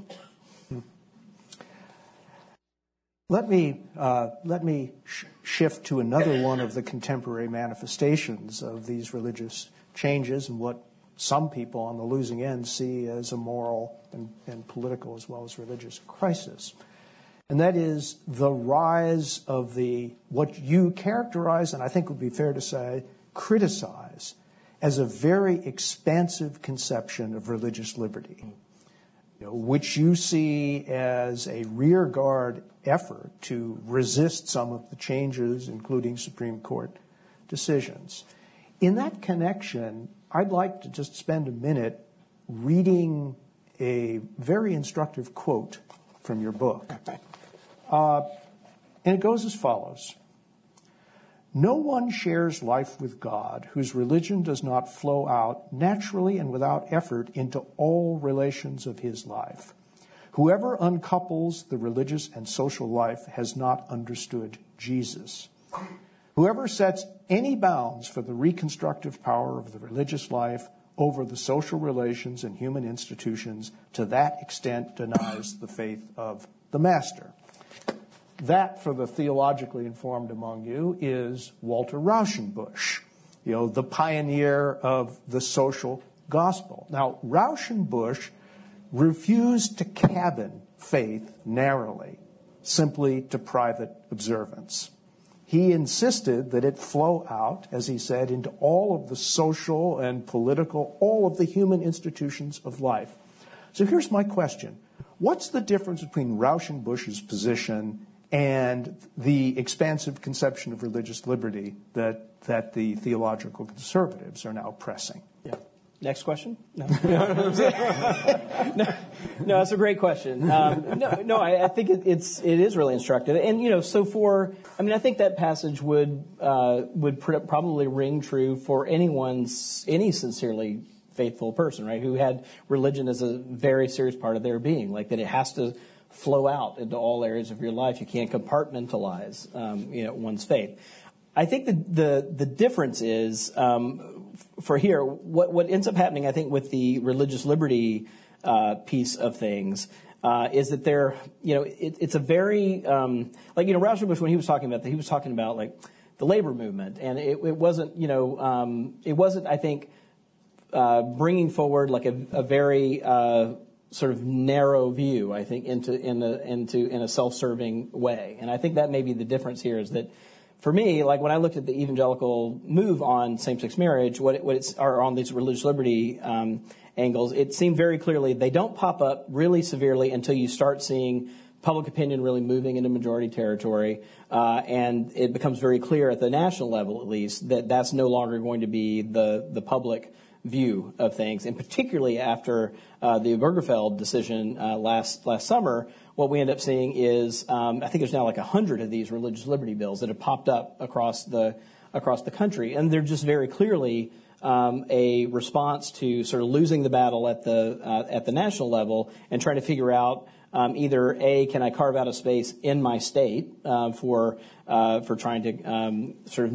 Let me shift to another one of the contemporary manifestations of these religious changes and what some people on the losing end see as a moral and political as well as religious crisis. And that is the rise of what you characterize, and I think would be fair to say, criticize, as a very expansive conception of religious liberty, which you see as a rearguard effort to resist some of the changes, including Supreme Court decisions. In that connection, I'd like to just spend a minute reading a very instructive quote from your book. And it goes as follows. No one shares life with God whose religion does not flow out naturally and without effort into all relations of his life. Whoever uncouples the religious and social life has not understood Jesus. Whoever sets any bounds for the reconstructive power of the religious life over the social relations and human institutions to that extent denies the faith of the master. That, for the theologically informed among you, is Walter Rauschenbusch, the pioneer of the social gospel. Now, Rauschenbusch refused to cabin faith narrowly, simply to private observance. He insisted that it flow out, as he said, into all of the social and political, all of the human institutions of life. So here's my question. What's the difference between Rauschenbusch's position and the expansive conception of religious liberty that the theological conservatives are now pressing? Yeah. Next question? No, no, it's a great question. I think it is really instructive, and I think that passage would probably ring true for any sincerely faithful person, right, who had religion as a very serious part of their being, like that it has to flow out into all areas of your life. You can't compartmentalize, one's faith. I think the difference is, for here, what ends up happening, I think, with the religious liberty piece of things is that it's a very, Rauschenbusch, when he was talking about that, he was talking about like the labor movement, and it wasn't, I think, bringing forward like a very sort of narrow view, I think, in a self-serving way, and I think that may be the difference here is that. For me, like when I looked at the evangelical move on same-sex marriage, or on these religious liberty angles, it seemed very clearly they don't pop up really severely until you start seeing public opinion really moving into majority territory, and it becomes very clear at the national level, at least, that that's no longer going to be the public view of things, and particularly after the Obergefell decision last summer. What we end up seeing is, I think there's now like 100 of these religious liberty bills that have popped up across the country, and they're just very clearly a response to sort of losing the battle at the national level and trying to figure out either can I carve out a space in my state for trying to sort of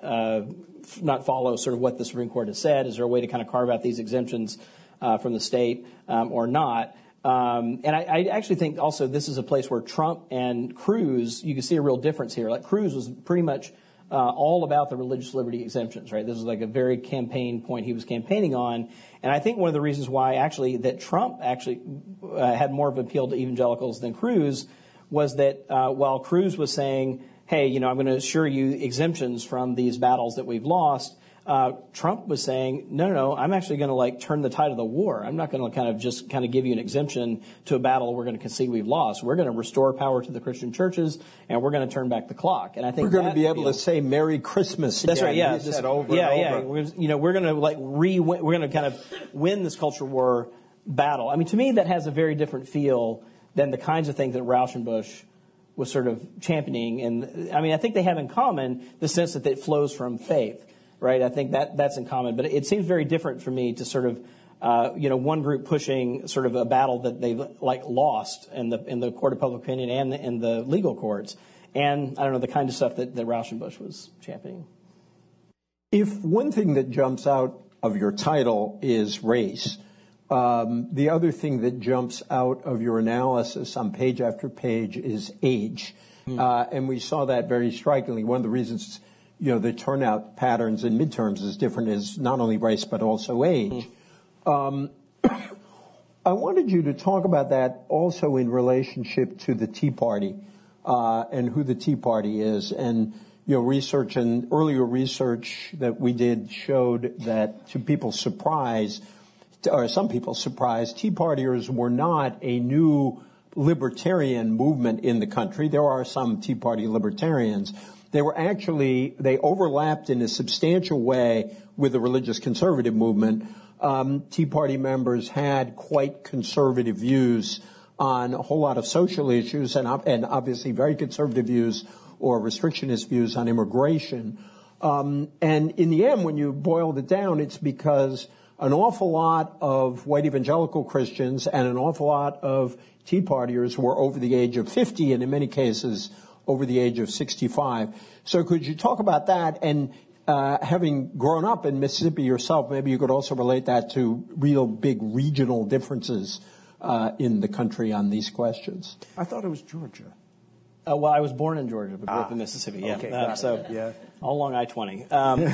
not follow sort of what the Supreme Court has said. Is there a way to kind of carve out these exemptions from the state or not? And I actually think also this is a place where Trump and Cruz, you can see a real difference here. Like Cruz was pretty much all about the religious liberty exemptions, right? This was like a very campaign point he was campaigning on. And I think one of the reasons why actually that Trump actually had more of an appeal to evangelicals than Cruz was that while Cruz was saying, hey, I'm going to assure you exemptions from these battles that we've lost, Trump was saying, no, I'm actually going to turn the tide of the war. I'm not going to just give you an exemption to a battle we're going to concede we've lost. We're going to restore power to the Christian churches, and we're going to turn back the clock. And I think we're going to be able to say Merry Christmas again. That's right. Yeah. We're going to we're going to kind of win this culture war battle. I mean, to me, that has a very different feel than the kinds of things that Rauschenbusch was sort of championing. And I mean, I think they have in common the sense that it flows from faith. Right, I think that's in common, but it seems very different for me to sort of, one group pushing sort of a battle that they've lost in the court of public opinion and in the legal courts, and I don't know the kind of stuff that Rauschenbusch was championing. If one thing that jumps out of your title is race, the other thing that jumps out of your analysis on page after page is age, and we saw that very strikingly. One of the reasons the turnout patterns in midterms is different is not only race but also age. I wanted you to talk about that also in relationship to the Tea Party and who the Tea Party is. And research and earlier research that we did showed that to people's surprise, or some people's surprise, Tea Partiers were not a new libertarian movement in the country. There are some Tea Party libertarians. They overlapped in a substantial way with the religious conservative movement. Tea Party members had quite conservative views on a whole lot of social issues and obviously very conservative views or restrictionist views on immigration. And in the end, when you boiled it down, it's because an awful lot of white evangelical Christians and an awful lot of Tea Partiers were over the age of 50 and in many cases over the age of 65. So could you talk about that? And having grown up in Mississippi yourself, maybe you could also relate that to real big regional differences in the country on these questions. I thought it was Georgia. Well, I was born in Georgia, but grew up in Mississippi. Yeah, Okay, all along I-20.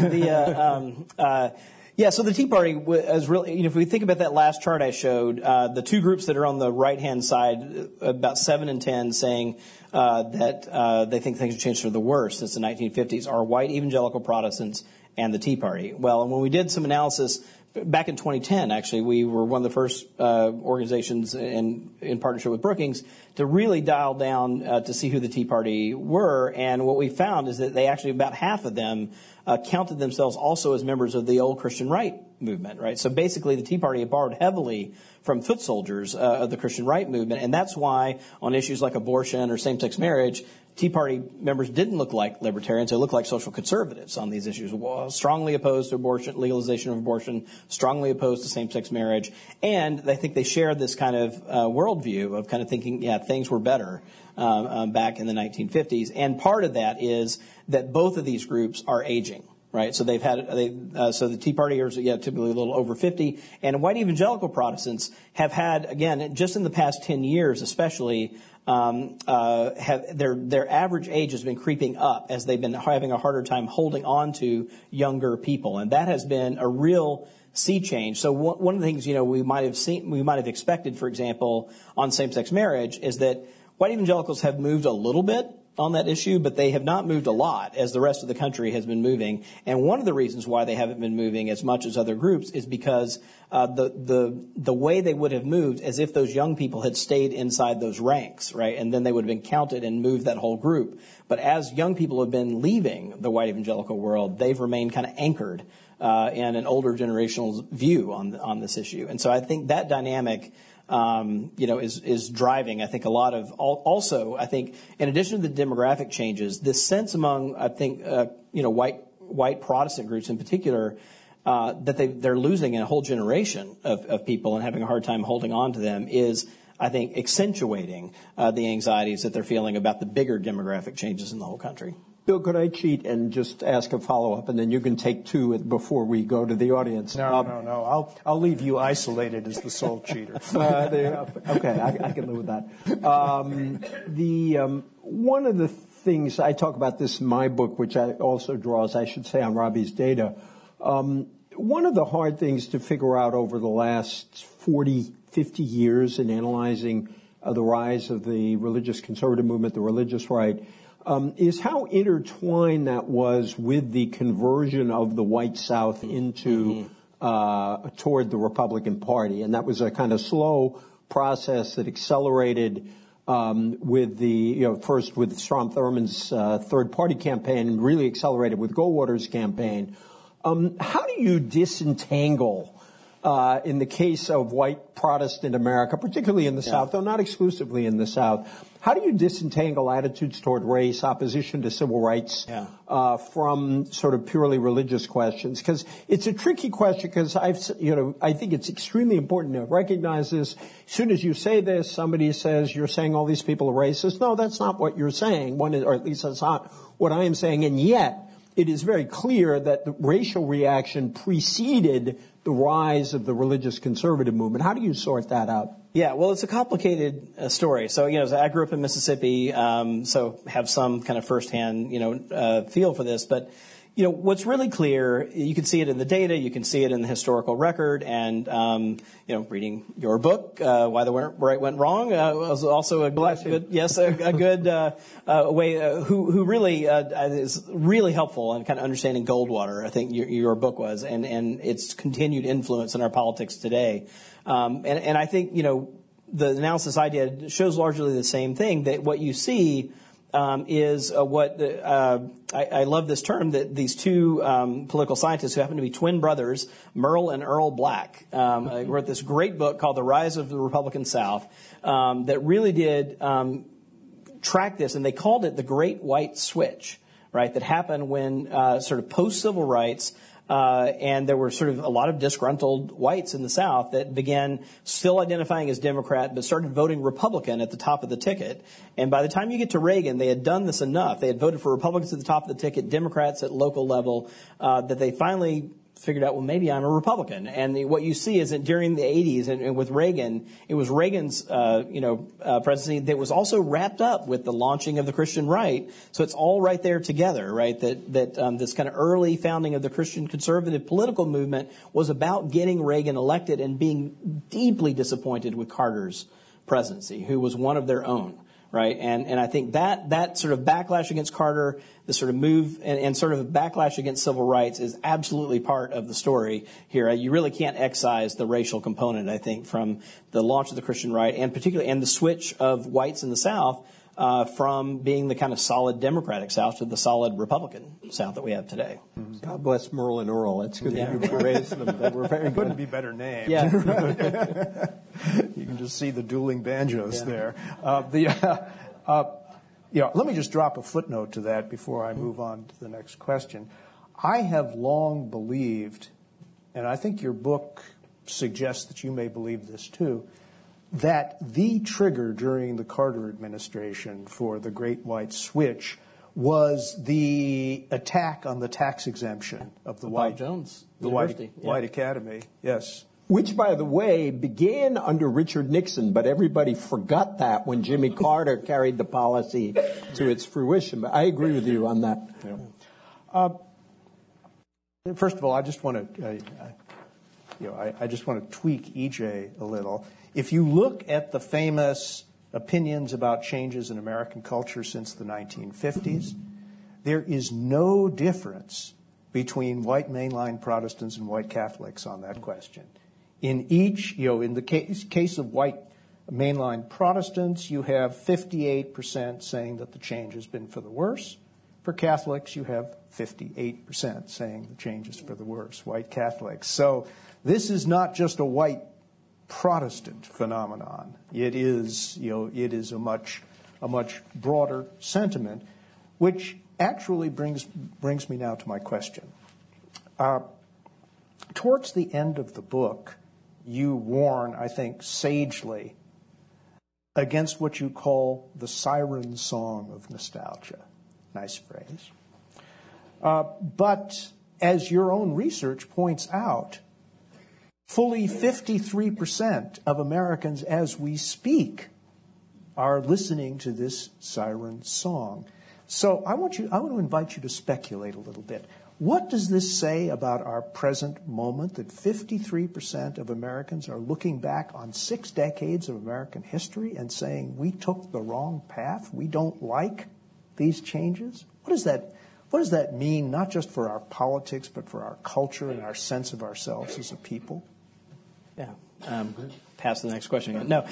So the Tea Party is really, if we think about that last chart I showed, the two groups that are on the right-hand side, about 7 and 10, saying that they think things have changed for the worse since the 1950s, are white evangelical Protestants and the Tea Party. Well, and when we did some analysis back in 2010, actually, we were one of the first organizations in partnership with Brookings to really dial down to see who the Tea Party were. And what we found is that they actually, about half of them, counted themselves also as members of the old Christian right movement, right? So basically, the Tea Party had borrowed heavily from foot soldiers of the Christian right movement. And that's why on issues like abortion or same-sex marriage, Tea Party members didn't look like libertarians. They looked like social conservatives on these issues. Strongly opposed to abortion, legalization of abortion, strongly opposed to same-sex marriage. And I think they shared this kind of worldview of kind of thinking, things were better back in the 1950s. And part of that is that both of these groups are aging. Right, so so the Tea Partiers are typically a little over 50, and white evangelical Protestants have had, again, just in the past 10 years, especially, have their average age has been creeping up as they've been having a harder time holding on to younger people, and that has been a real sea change. So one of the things we might have expected, for example, on same-sex marriage, is that white evangelicals have moved a little bit on that issue, but they have not moved a lot as the rest of the country has been moving. And one of the reasons why they haven't been moving as much as other groups is because the way they would have moved as if those young people had stayed inside those ranks, right? And then they would have been counted and moved that whole group. But as young people have been leaving the white evangelical world, they've remained kind of anchored in an older generational view on this issue. And so I think that dynamic is driving, I think, a lot of also, I think, in addition to the demographic changes, this sense among, I think, white Protestant groups in particular, that they're losing a whole generation of people and having a hard time holding on to them is, I think, accentuating the anxieties that they're feeling about the bigger demographic changes in the whole country. Bill, could I cheat and just ask a follow-up, and then you can take two before we go to the audience? No. I'll leave you isolated as the sole cheater. Okay, I can live with that. One of the things, I talk about this in my book, which I also draws, I should say, on Robbie's data. One of the hard things to figure out over the last 40, 50 years in analyzing the rise of the religious conservative movement, the religious right, is how intertwined that was with the conversion of the white South into toward the Republican Party. And that was a kind of slow process that accelerated with first with Strom Thurmond's third party campaign and really accelerated with Goldwater's campaign. How do you disentangle in the case of white Protestant America, particularly in the South, though not exclusively in the South, how do you disentangle attitudes toward race, opposition to civil rights, from sort of purely religious questions? Because it's a tricky question. Because I think it's extremely important to recognize this. As soon as you say this, somebody says you're saying all these people are racist. No, that's not what you're saying. Or at least that's not what I am saying. And yet, it is very clear that the racial reaction preceded the rise of the religious conservative movement. How do you sort that out? Yeah, well, it's a complicated story. So, I grew up in Mississippi, so have some kind of firsthand, feel for this. But, what's really clear, you can see it in the data, you can see it in the historical record, and, reading your book, Why the Right Went Wrong, was also a good way, who really is really helpful in kind of understanding Goldwater. I think your book was, and its continued influence in our politics today. And I think, the analysis I did shows largely the same thing, that what you see is I love this term, that these two political scientists who happen to be twin brothers, Merle and Earl Black, wrote this great book called The Rise of the Republican South that really did track this, and they called it the Great White Switch, right, that happened when sort of post-civil rights, And there were sort of a lot of disgruntled whites in the South that began still identifying as Democrat, but started voting Republican at the top of the ticket. And by the time you get to Reagan, they had done this enough. They had voted for Republicans at the top of the ticket, Democrats at local level, that they finally figured out, well, maybe I'm a Republican. And what you see is that during the 80s and with Reagan, it was Reagan's, presidency that was also wrapped up with the launching of the Christian right. So it's all right there together, right? That this kind of early founding of the Christian conservative political movement was about getting Reagan elected and being deeply disappointed with Carter's presidency, who was one of their own. Right, and I think that sort of backlash against Carter, the sort of move and sort of backlash against civil rights is absolutely part of the story here. You really can't excise the racial component, I think, from the launch of the Christian right, and particularly and the switch of whites in the South from being the kind of solid Democratic South to the solid Republican South that we have today. God bless Merle and Earl. It's good that you raised them. They were very good. Couldn't be better named. Yeah. You can just see the dueling banjos there. Let me just drop a footnote to that before I move on to the next question. I have long believed, and I think your book suggests that you may believe this too, that the trigger during the Carter administration for the Great White Switch was the attack on the tax exemption of the Bob Jones University. White Academy. Yes. Which, by the way, began under Richard Nixon, but everybody forgot that when Jimmy Carter carried the policy to its fruition. But I agree with you on that. Yeah. First of all, I just want to, I just want to tweak EJ a little. If you look at the famous opinions about changes in American culture since the 1950s, there is no difference between white mainline Protestants and white Catholics on that question. In each, in the case of white mainline Protestants, you have 58% saying that the change has been for the worse. For Catholics, you have 58% saying the change is for the worse, white Catholics. So this is not just a white Protestant phenomenon. It is, a much broader sentiment, which actually brings me now to my question. Towards the end of the book, you warn, I think, sagely against what you call the siren song of nostalgia. Nice phrase. But as your own research points out, fully 53% of Americans as we speak are listening to this siren song. So I want to invite you to speculate a little bit. What does this say about our present moment that 53% of Americans are looking back on 6 decades of American history and saying we took the wrong path, we don't like these changes? What does that mean, not just for our politics, but for our culture and our sense of ourselves as a people? Yeah. Pass to the next question. No.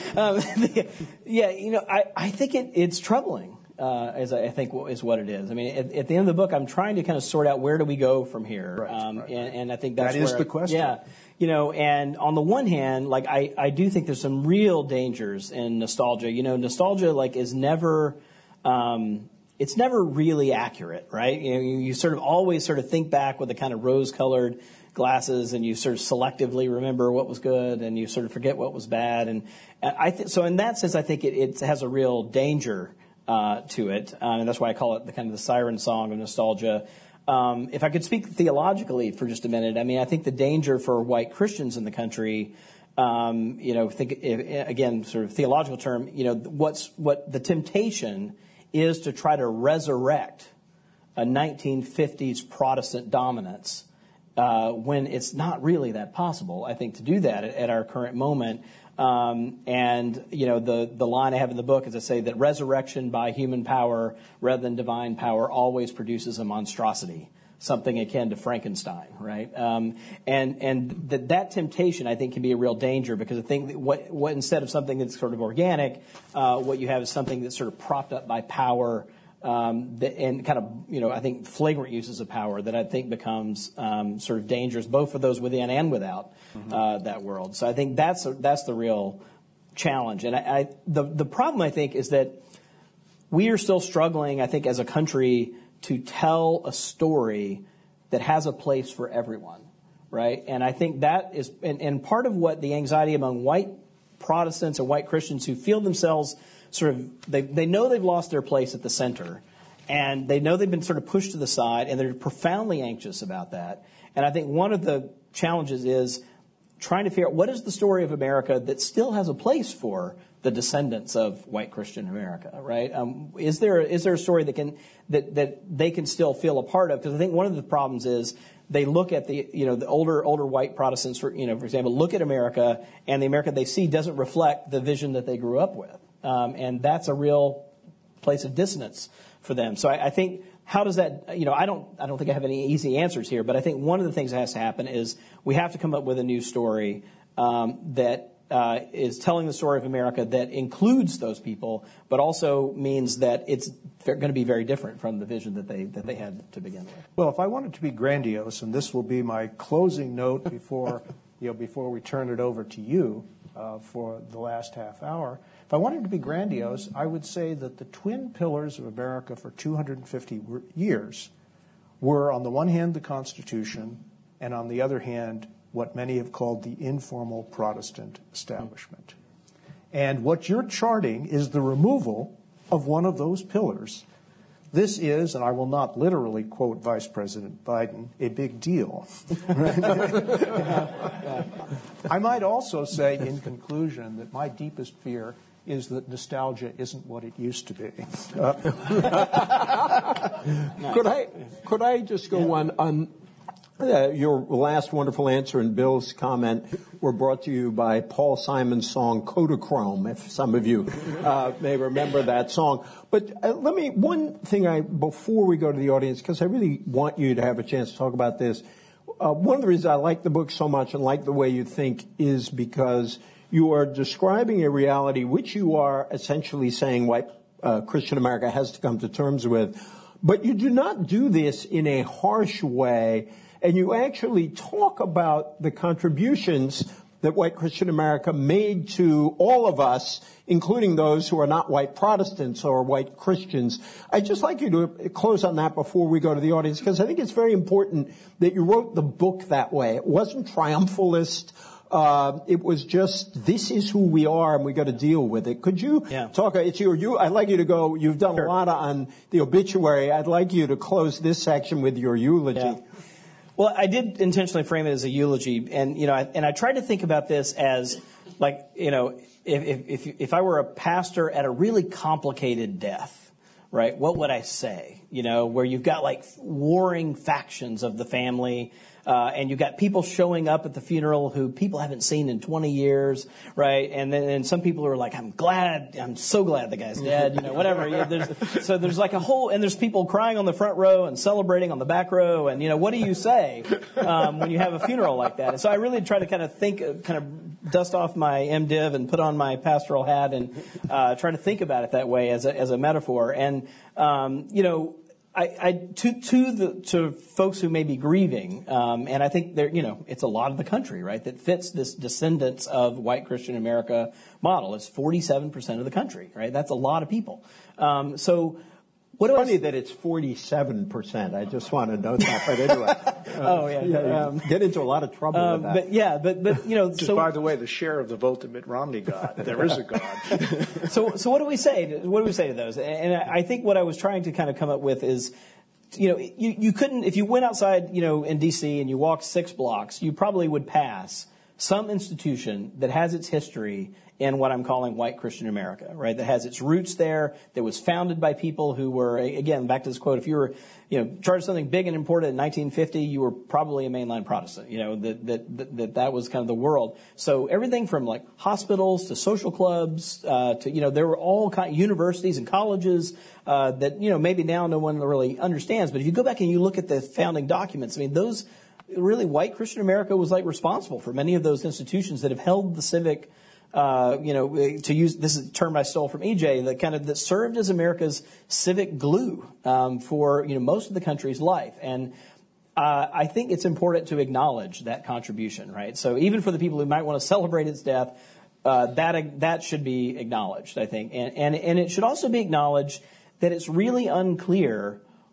I think it's troubling. As I think is what it is. I mean, at the end of the book, I'm trying to kind of sort out where do we go from here, right. And I think that is the question. Yeah, and on the one hand, like I do think there's some real dangers in nostalgia. Nostalgia is never. It's never really accurate, right? You sort of always sort of think back with a kind of rose-colored glasses, and you sort of selectively remember what was good, and you sort of forget what was bad. And so in that sense, I think it has a real danger to it, and that's why I call it the siren song of nostalgia. If I could speak theologically for just a minute, I mean, I think the danger for white Christians in the country, again, sort of theological term, what the temptation is to try to resurrect a 1950s Protestant dominance when it's not really that possible, I think, to do that at our current moment. The line I have in the book is I say that resurrection by human power rather than divine power always produces a monstrosity, something akin to Frankenstein, right? And that temptation, I think, can be a real danger, because I think that what instead of something that's sort of organic, what you have is something that's sort of propped up by power, and kind of, I think, flagrant uses of power that I think becomes sort of dangerous both for those within and without that world. So I think that's the real challenge. And the problem, I think, is that we are still struggling, I think, as a country to tell a story that has a place for everyone, right? And I think that is, and part of what the anxiety among white Protestants or white Christians who feel themselves sort of, they know they've lost their place at the center, and they know they've been sort of pushed to the side, and they're profoundly anxious about that. And I think one of the challenges is trying to figure out what is the story of America that still has a place for the descendants of white Christian America, right? Is there a story that they can still feel a part of? Because I think one of the problems is they look at the older white Protestants, for example, look at America, and the America they see doesn't reflect the vision that they grew up with, and that's a real place of dissonance for them. So I think, how does that? I don't think I have any easy answers here, but I think one of the things that has to happen is we have to come up with a new story that is telling the story of America that includes those people, but also means that it's going to be very different from the vision that they had to begin with. Well, if I wanted to be grandiose, and this will be my closing note before we turn it over to you for the last half hour, if I wanted to be grandiose, I would say that the twin pillars of America for 250 years were, on the one hand, the Constitution, and on the other hand, what many have called the informal Protestant establishment. And what you're charting is the removal of one of those pillars. This is, and I will not literally quote Vice President Biden, a big deal. I might also say, in conclusion, that my deepest fear is that nostalgia isn't what it used to be. Could I just go on? Your last wonderful answer and Bill's comment were brought to you by Paul Simon's song Kodachrome, if some of you may remember that song. But one thing before we go to the audience, because I really want you to have a chance to talk about this. One of the reasons I like the book so much and like the way you think is because you are describing a reality which you are essentially saying white Christian America has to come to terms with. But you do not do this in a harsh way. And you actually talk about the contributions that white Christian America made to all of us, including those who are not white Protestants or white Christians. I'd just like you to close on that before we go to the audience, because I think it's very important that you wrote the book that way. It wasn't triumphalist. It was just, this is who we are and we got to deal with it. Could you talk, I'd like you to go, you've done a lot on the obituary. I'd like you to close this section with your eulogy. Yeah. Well, I did intentionally frame it as a eulogy, and I tried to think about this as, like, if I were a pastor at a really complicated death, right? What would I say? Where you've got like warring factions of the family, and you've got people showing up at the funeral who people haven't seen in 20 years, right? And then some people are like, I'm so glad the guy's dead, whatever. There's like a whole, and there's people crying on the front row and celebrating on the back row, and what do you say when you have a funeral like that? And so I really try to kind of dust off my MDiv and put on my pastoral hat and try to think about it that way as a metaphor. And to folks who may be grieving, and I think it's a lot of the country, right, that fits this descendants of white Christian America model. It's 47% of the country, right? That's a lot of people. It's funny that it's 47%. I just want to note that. But anyway, get into a lot to trouble with that. Just by the way, the share of the vote that Mitt Romney got, there is a God. So what do we say? What do we say to those? And I think what I was trying to kind of come up with is, you couldn't, if you went outside, in D.C. and you walked 6 blocks, you probably would pass some institution that has its history in what I'm calling white Christian America, right? That has its roots there, that was founded by people who were, again, back to this quote, if you were, charged something big and important in 1950, you were probably a mainline Protestant, that was kind of the world. So everything from like hospitals to social clubs, to, there were all kind of universities and colleges, that, maybe now no one really understands. But if you go back and you look at the founding documents, those really white Christian America was like responsible for many of those institutions that have held the civic, to use, this is a term I stole from EJ, that served as America's civic glue, for, most of the country's life. And, I think it's important to acknowledge that contribution, right? So even for the people who might want to celebrate its death, that should be acknowledged, I think. And it should also be acknowledged that it's really unclear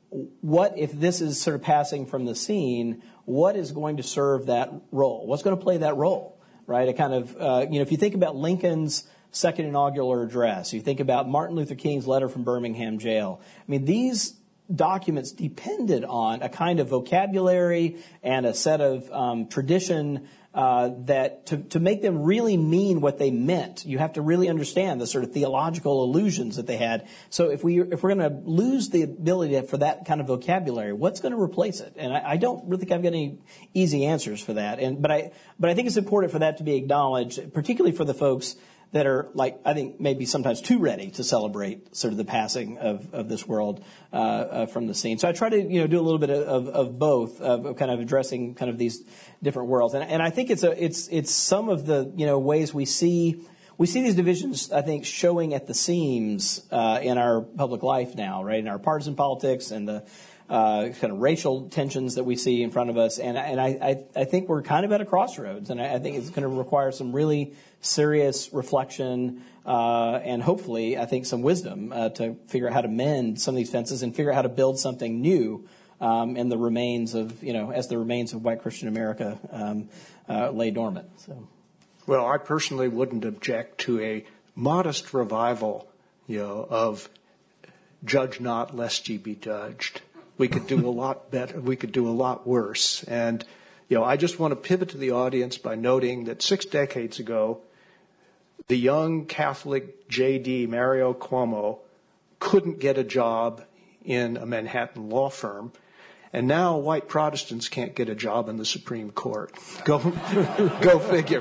what if this is sort of passing from the scene? What is going to serve that role? What's going to play that role, right? A kind of, if you think about Lincoln's second inaugural address, you think about Martin Luther King's letter from Birmingham jail. I mean, these documents depended on a kind of vocabulary and a set of tradition that to make them really mean what they meant, you have to really understand the sort of theological allusions that they had. So if we're going to lose the ability for that kind of vocabulary, what's going to replace it? And I don't really think I've got any easy answers for that. But I think it's important for that to be acknowledged, particularly for the folks that are, like, I think maybe sometimes too ready to celebrate sort of the passing of this world from the scene. So I try to do a little bit of both, of kind of addressing kind of these different worlds. And I think it's some of the ways we see these divisions, I think, showing at the seams in our public life now, right? In our partisan politics and the kind of racial tensions that we see in front of us. And I think we're kind of at a crossroads, and I think it's going to require some really serious reflection and hopefully, I think, some wisdom to figure out how to mend some of these fences and figure out how to build something new in the remains of, as the remains of white Christian America lay dormant. So, well, I personally wouldn't object to a modest revival, of judge not lest ye be judged. We could do a lot better. We could do a lot worse. And, I just want to pivot to the audience by noting that 6 decades ago, the young Catholic J.D. Mario Cuomo couldn't get a job in a Manhattan law firm. And now white Protestants can't get a job in the Supreme Court. Go figure.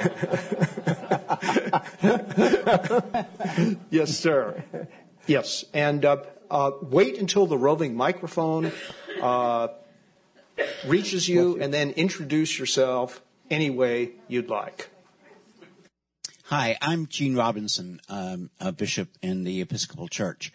Yes, sir. Yes. And wait until the roving microphone reaches you, and then introduce yourself any way you'd like. Hi, I'm Gene Robinson, a bishop in the Episcopal Church.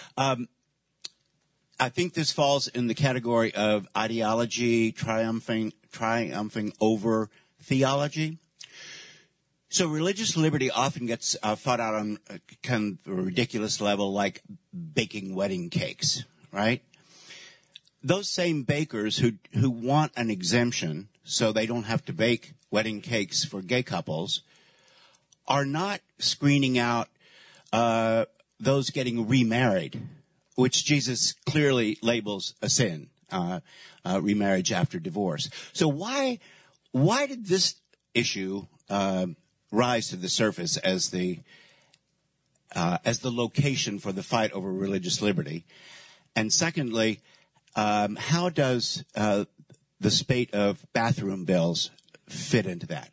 I think this falls in the category of ideology triumphing over theology. So religious liberty often gets fought out on kind of a ridiculous level, like baking wedding cakes, right? Those same bakers who want an exemption so they don't have to bake wedding cakes for gay couples are not screening out those getting remarried, which Jesus clearly labels a sin, remarriage after divorce. So why did this issue rise to the surface as the location for the fight over religious liberty? And secondly, how does the spate of bathroom bills fit into that?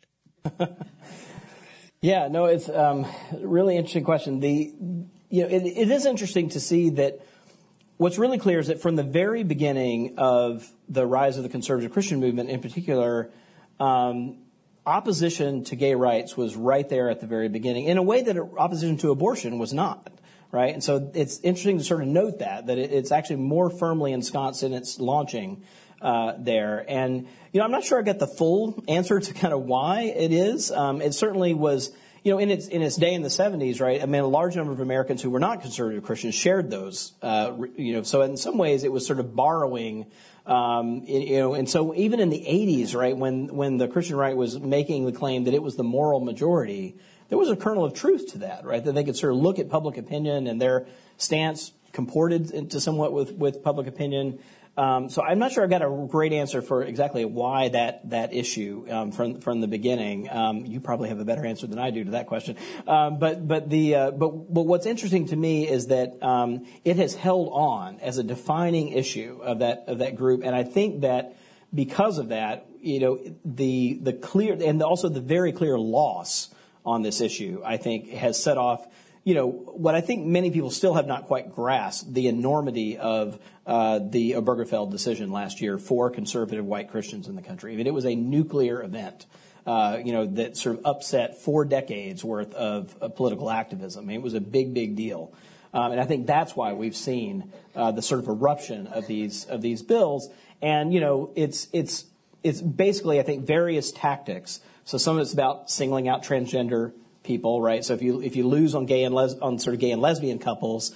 Yeah, no, it's a really interesting question. It is interesting to see that what's really clear is that from the very beginning of the rise of the conservative Christian movement in particular, opposition to gay rights was right there at the very beginning in a way that opposition to abortion was not. Right. And so it's interesting to sort of note that it's actually more firmly ensconced in its launching there. And, I'm not sure I get the full answer to kind of why it is. It certainly was, in its day in the 70s, right? I mean, a large number of Americans who were not conservative Christians shared those, so in some ways it was sort of borrowing, and so even in the 80s, right, when the Christian right was making the claim that it was the moral majority, there was a kernel of truth to that, right? That they could sort of look at public opinion and their stance comported into somewhat with public opinion. So I'm not sure I've got a great answer for exactly why that issue from the beginning. You probably have a better answer than I do to that question. But what's interesting to me is that it has held on as a defining issue of that group, and I think that because of that, the clear and also the very clear loss on this issue, I think, has set off, what I think many people still have not quite grasped, the enormity of the Obergefell decision last year for conservative white Christians in the country. I mean, it was a nuclear event, that sort of upset 4 decades worth of political activism. I mean, it was a big, big deal. And I think that's why we've seen the sort of eruption of these bills. And, it's basically, I think, various tactics. So some of it's about singling out transgender people, right? So if you lose on gay and lesbian couples,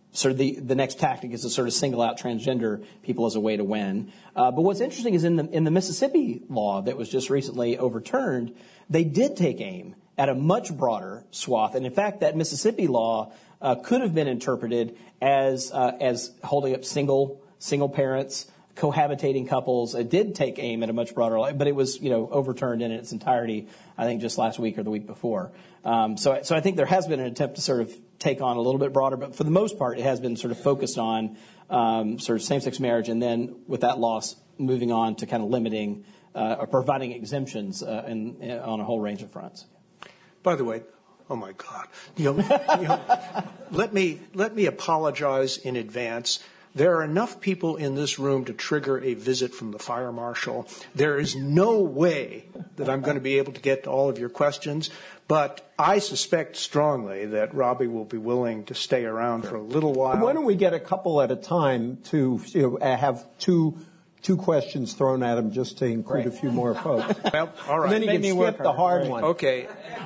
sort of the next tactic is to sort of single out transgender people as a way to win. But what's interesting is in the Mississippi law that was just recently overturned, they did take aim at a much broader swath. And in fact, that Mississippi law could have been interpreted as holding up single parents, cohabitating couples. It did take aim at a much broader law, but it was overturned in its entirety, I think, just last week or the week before. So I think there has been an attempt to sort of take on a little bit broader, but for the most part, it has been sort of focused on sort of same-sex marriage, and then with that loss, moving on to kind of limiting or providing exemptions on a whole range of fronts. By the way, oh my God, let me apologize in advance. There are enough people in this room to trigger a visit from the fire marshal. There is no way that I'm going to be able to get to all of your questions, but I suspect strongly that Robbie will be willing to stay around for a little while. Why don't we get a couple at a time to have two questions thrown at him just to include a few more folks. Well, all right. And then he can skip the hard one. Okay.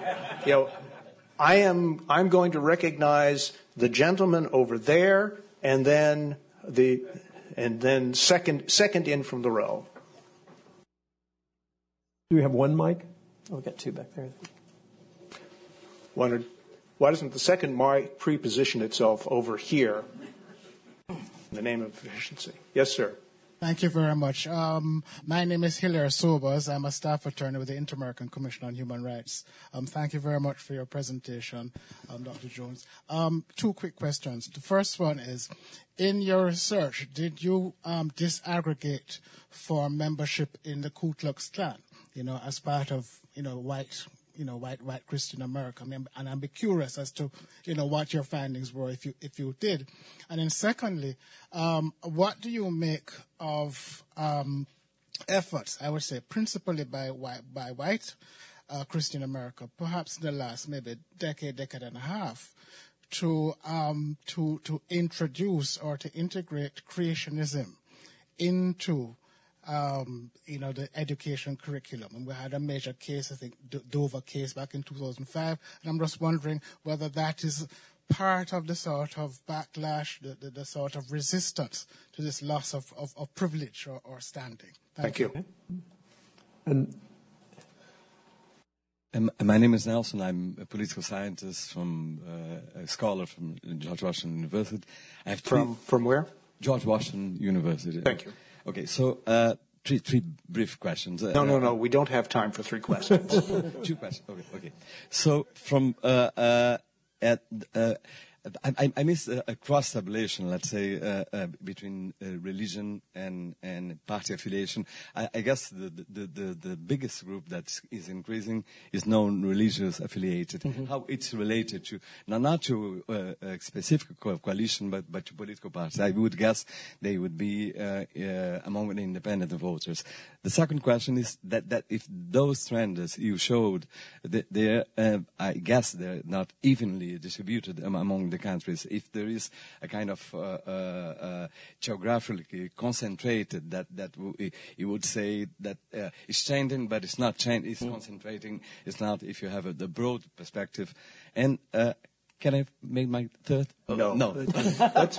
I'm going to recognize the gentleman over there, and then second in from the row. Do we have one mic? Oh, we've got two back there. Why doesn't the second mic pre-position itself over here in the name of efficiency? Yes, sir. Thank you very much. My name is Hilaire Sobers. I'm a staff attorney with the Inter-American Commission on Human Rights. Thank you very much for your presentation, Dr. Jones. Two quick questions. The first one is, in your research, did you disaggregate for membership in the Ku Klux Klan, as part of, white Christian America? And I'd be curious as to, what your findings were if you did. And then secondly, what do you make of efforts, I would say, principally by white Christian America, perhaps in the last maybe decade and a half, to introduce or to integrate creationism into the education curriculum? And we had a major case, I think, Dover case back in 2005, and I'm just wondering whether that is part of the sort of backlash, the sort of resistance to this loss of privilege or standing. Thank you. And my name is Nelson. I'm a political scientist a scholar from George Washington University. I have from where? George Washington University. Thank you. Okay, so three brief questions. No. We don't have time for three questions. Two questions. Okay. So from I missed a cross-tabulation, let's say, between religion and party affiliation. I guess the biggest group that is increasing is non-religious affiliated. Mm-hmm. How it's related to, not to a specific coalition, but to political parties. I would guess they would be among the independent voters. The second question is that if those trends you showed, I guess they're not evenly distributed among the countries. If there is a kind of geographically concentrated, that you would say that it's changing, but it's not changing. It's concentrating. It's not. If you have the broad perspective, and can I make my third? No. There's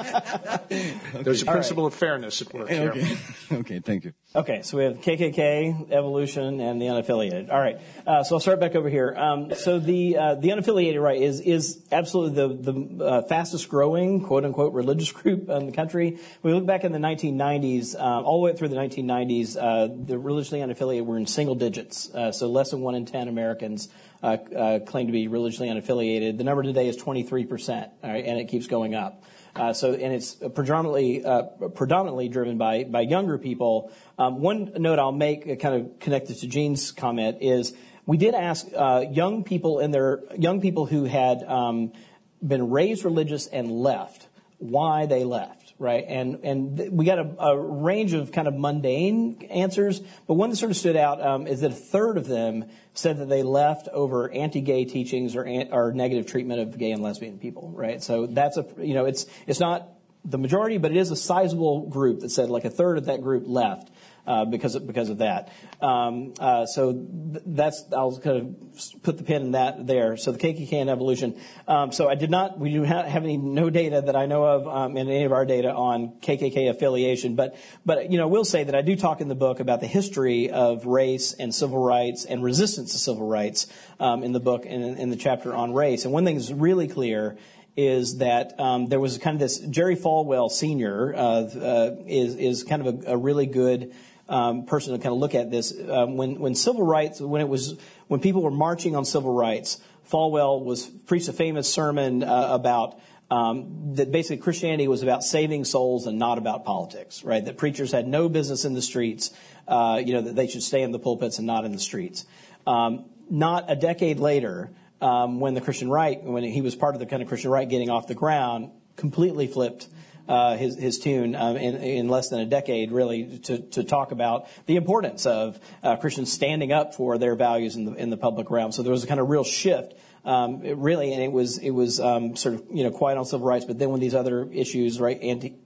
a principle of fairness at work here. Okay, thank you. Okay, so we have KKK, evolution, and the unaffiliated. All right, so I'll start back over here. So the unaffiliated, right, is absolutely the fastest growing, quote unquote, religious group in the country. When we look back in the 1990s, all the way through the 1990s, the religiously unaffiliated were in single digits. So less than 1 in 10 Americans claim to be religiously unaffiliated. The number today is 23%, all right, and it keeps going up. And it's predominantly driven by younger people. One note I'll make, kind of connected to Gene's comment, is we did ask young people who had been raised religious and left, why they left, right? And we got a range of kind of mundane answers, but one that sort of stood out is that a third of them said that they left over anti-gay teachings or negative treatment of gay and lesbian people, right? So that's it's not the majority, but it is a sizable group that said like a third of that group left. Because of that. I'll kind of put the pin in that there. So the KKK and evolution. We do not have no data that I know of in any of our data on KKK affiliation. But we'll say that I do talk in the book about the history of race and civil rights and resistance to civil rights in the book and in the chapter on race. And one thing that's really clear is that there was kind of this Jerry Falwell Sr. Is kind of a really good person to kind of look at this. When civil rights, when people were marching on civil rights, Falwell preached a famous sermon about that basically Christianity was about saving souls and not about politics, right? That preachers had no business in the streets, that they should stay in the pulpits and not in the streets. Not a decade later, when the Christian right, when he was part of the kind of Christian right getting off the ground, completely flipped his tune in less than a decade, really, to talk about the importance of Christians standing up for their values in the public realm. So there was a kind of real shift, really, and it was sort of quiet on civil rights. But then when these other issues, right,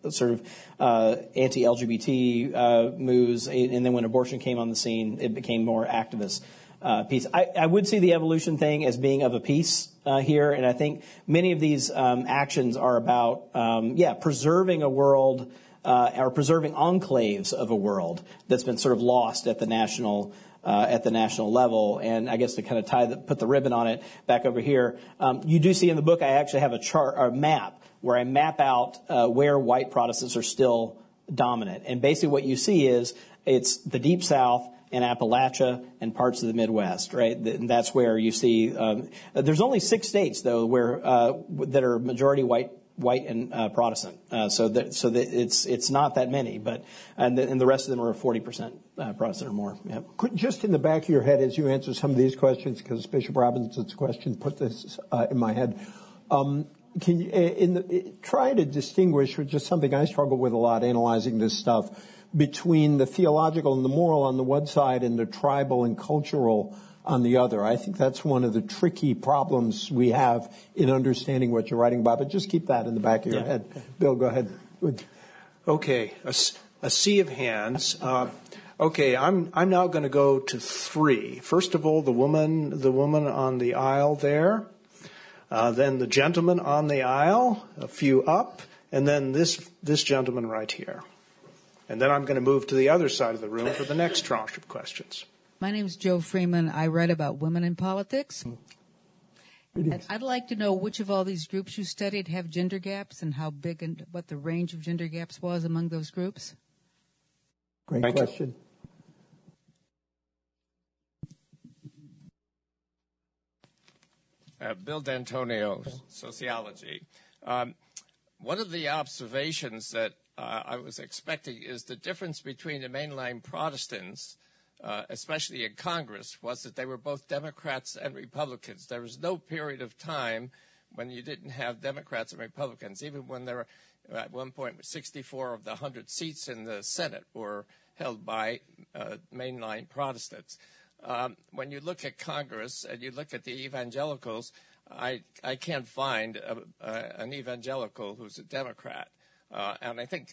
anti-LGBT moves, and then when abortion came on the scene, it became more activist. Piece. I would see the evolution thing as being of a piece here, and I think many of these actions are about, preserving a world or preserving enclaves of a world that's been sort of lost at the national level. And I guess to kind of put the ribbon on it back over here, you do see in the book I actually have a map where I map out where white Protestants are still dominant, and basically what you see is it's the Deep South and Appalachia and parts of the Midwest, right? And that's where you see. There's only 6 states though where that are majority white and Protestant. So it's not that many, but and the rest of them are 40% Protestant or more. Yep. Just in the back of your head as you answer some of these questions, because Bishop Robinson's question put this in my head. Can you try to distinguish, which is something I struggle with a lot analyzing this stuff, between the theological and the moral on the one side and the tribal and cultural on the other? I think that's one of the tricky problems we have in understanding what you're writing about, but just keep that in the back of your head. Bill, go ahead. Okay, a sea of hands. Okay, I'm now going to go to 3. First of all, the woman on the aisle there, then the gentleman on the aisle, a few up, and then this gentleman right here. And then I'm going to move to the other side of the room for the next tranche of questions. My name is Joe Freeman. I write about women in politics. And I'd like to know which of all these groups you studied have gender gaps and how big and what the range of gender gaps was among those groups. Great question. Bill D'Antonio, sociology. One of the observations that I was expecting is the difference between the mainline Protestants, especially in Congress, was that they were both Democrats and Republicans. There was no period of time when you didn't have Democrats and Republicans, even when there were, at one point, 64 of the 100 seats in the Senate were held by mainline Protestants. When you look at Congress and you look at the evangelicals, I can't find an evangelical who's a Democrat. And I think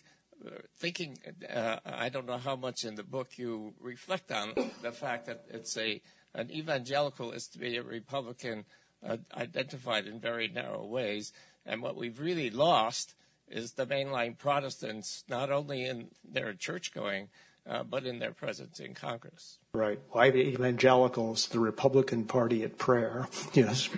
I don't know how much in the book you reflect on the fact that an evangelical is to be a Republican identified in very narrow ways. And what we've really lost is the mainline Protestants, not only in their church going, but in their presence in Congress. Right. White evangelicals, the Republican Party at prayer. Yes.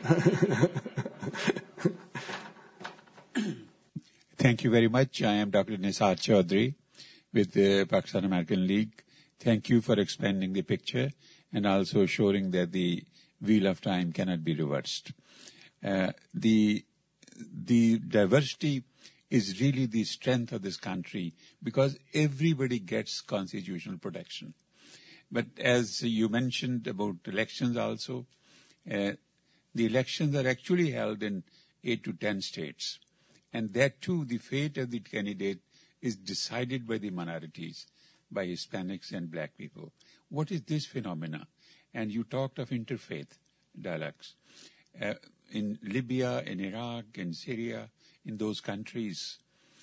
Thank you very much. I am Dr. Nisar Chaudhry with the Pakistan American League. Thank you for expanding the picture and also showing that the wheel of time cannot be reversed. The diversity is really the strength of this country because everybody gets constitutional protection. But as you mentioned about elections also, the elections are actually held in 8 to 10 states. And that too, the fate of the candidate is decided by the minorities, by Hispanics and black people. What is this phenomena? And you talked of interfaith dialogues. In Libya, in Iraq, in Syria, in those countries,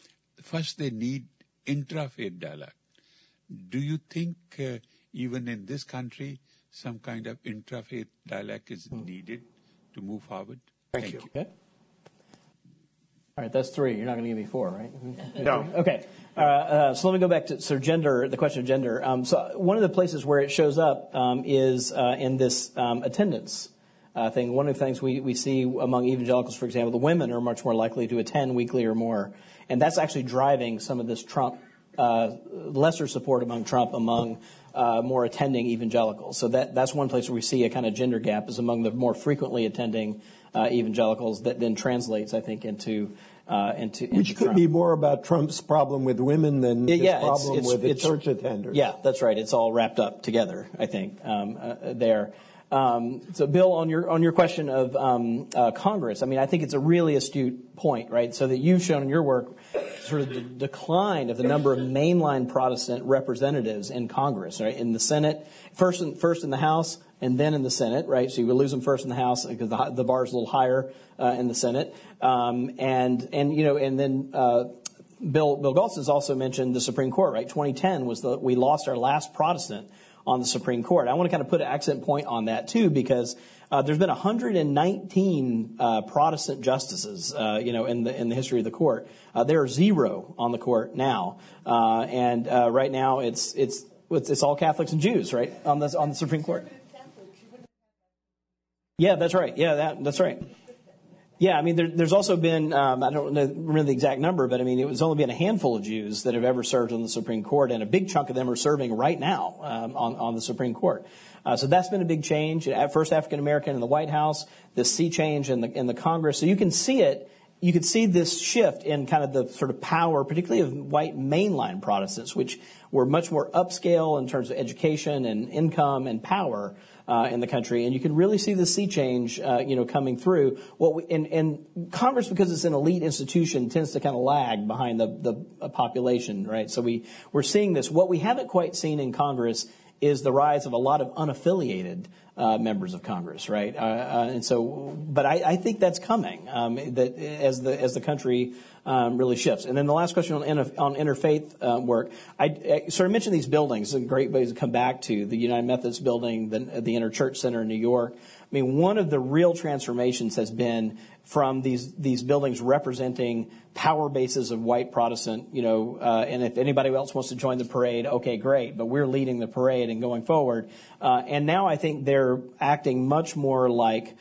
first they need intra-faith dialogue. Do you think even in this country some kind of intra-faith dialogue is needed to move forward? Thank you. Okay. All right, that's 3. You're not going to give me 4, right? No. Okay. So let me go back to gender, the question of gender. So one of the places where it shows up is in this attendance thing. One of the things we see among evangelicals, for example, the women are much more likely to attend weekly or more. And that's actually driving some of this Trump, lesser support among Trump among more attending evangelicals. So that's one place where we see a kind of gender gap is among the more frequently attending evangelicals that then translates, I think, into which could Trump. be more about Trump's problem with women than his problem with the church attenders. Yeah, that's right. It's all wrapped up together, I think, there. So, Bill, on your question of Congress, I mean, I think it's a really astute point, right? So that you've shown in your work sort of the decline of the number of mainline Protestant representatives in Congress, right? In the Senate, first in the House, and then in the Senate, right? So you would lose them first in the House because the bar is a little higher in the Senate, and then Bill Galston has also mentioned the Supreme Court, right? 2010 we lost our last Protestant on the Supreme Court. I want to kind of put an accent point on that too, because there's been 119 Protestant justices, in the history of the court. There are 0 on the court now, and right now it's all Catholics and Jews, right, on the Supreme Court. Yeah, that's right. Yeah, that's right. Yeah, I mean, there's also been, I don't remember the exact number, but I mean, it's only been a handful of Jews that have ever served on the Supreme Court, and a big chunk of them are serving right now on the Supreme Court. So that's been a big change. At first African American in the White House, this sea change in the Congress. So you can see it. You could see this shift in kind of the sort of power, particularly of white mainline Protestants, which were much more upscale in terms of education and income and power in the country. And you can really see the sea change, coming through. And Congress, because it's an elite institution, tends to kind of lag behind the population, right? So we're seeing this. What we haven't quite seen in Congress is the rise of a lot of unaffiliated members of Congress, right? But I think that's coming that as the country really shifts. And then the last question on interfaith work, I sort of mentioned these buildings, a great way to come back to the United Methodist building, the Interchurch Center in New York. I mean, one of the real transformations has been from these buildings representing power bases of white Protestant, and if anybody else wants to join the parade, okay, great, but we're leading the parade and going forward. And now I think they're acting much more like,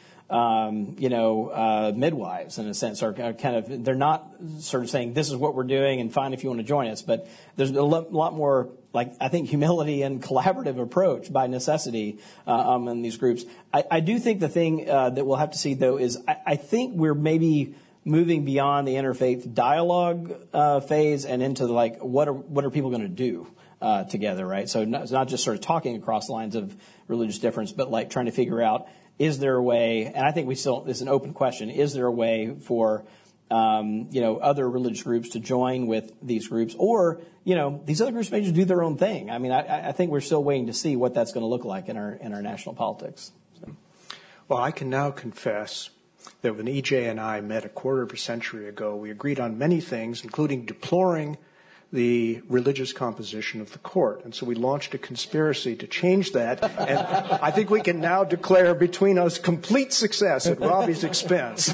midwives in a sense, or kind of, they're not sort of saying this is what we're doing and fine if you want to join us, but there's a lot more, I think, humility and collaborative approach by necessity in these groups. I do think the thing that we'll have to see, though, is I think we're maybe moving beyond the interfaith dialogue phase and into what are people going to do together, right? So it's not just sort of talking across lines of religious difference, but trying to figure out, is there a way, and I think it's an open question, is there a way for other religious groups to join with these groups, or these other groups may just do their own thing? I mean, I think we're still waiting to see what that's going to look like in our national politics. Well, I can now confess that when EJ and I met a quarter of a century ago, we agreed on many things, including deploring the religious composition of the court. And so we launched a conspiracy to change that. And I think we can now declare between us complete success at Robbie's expense.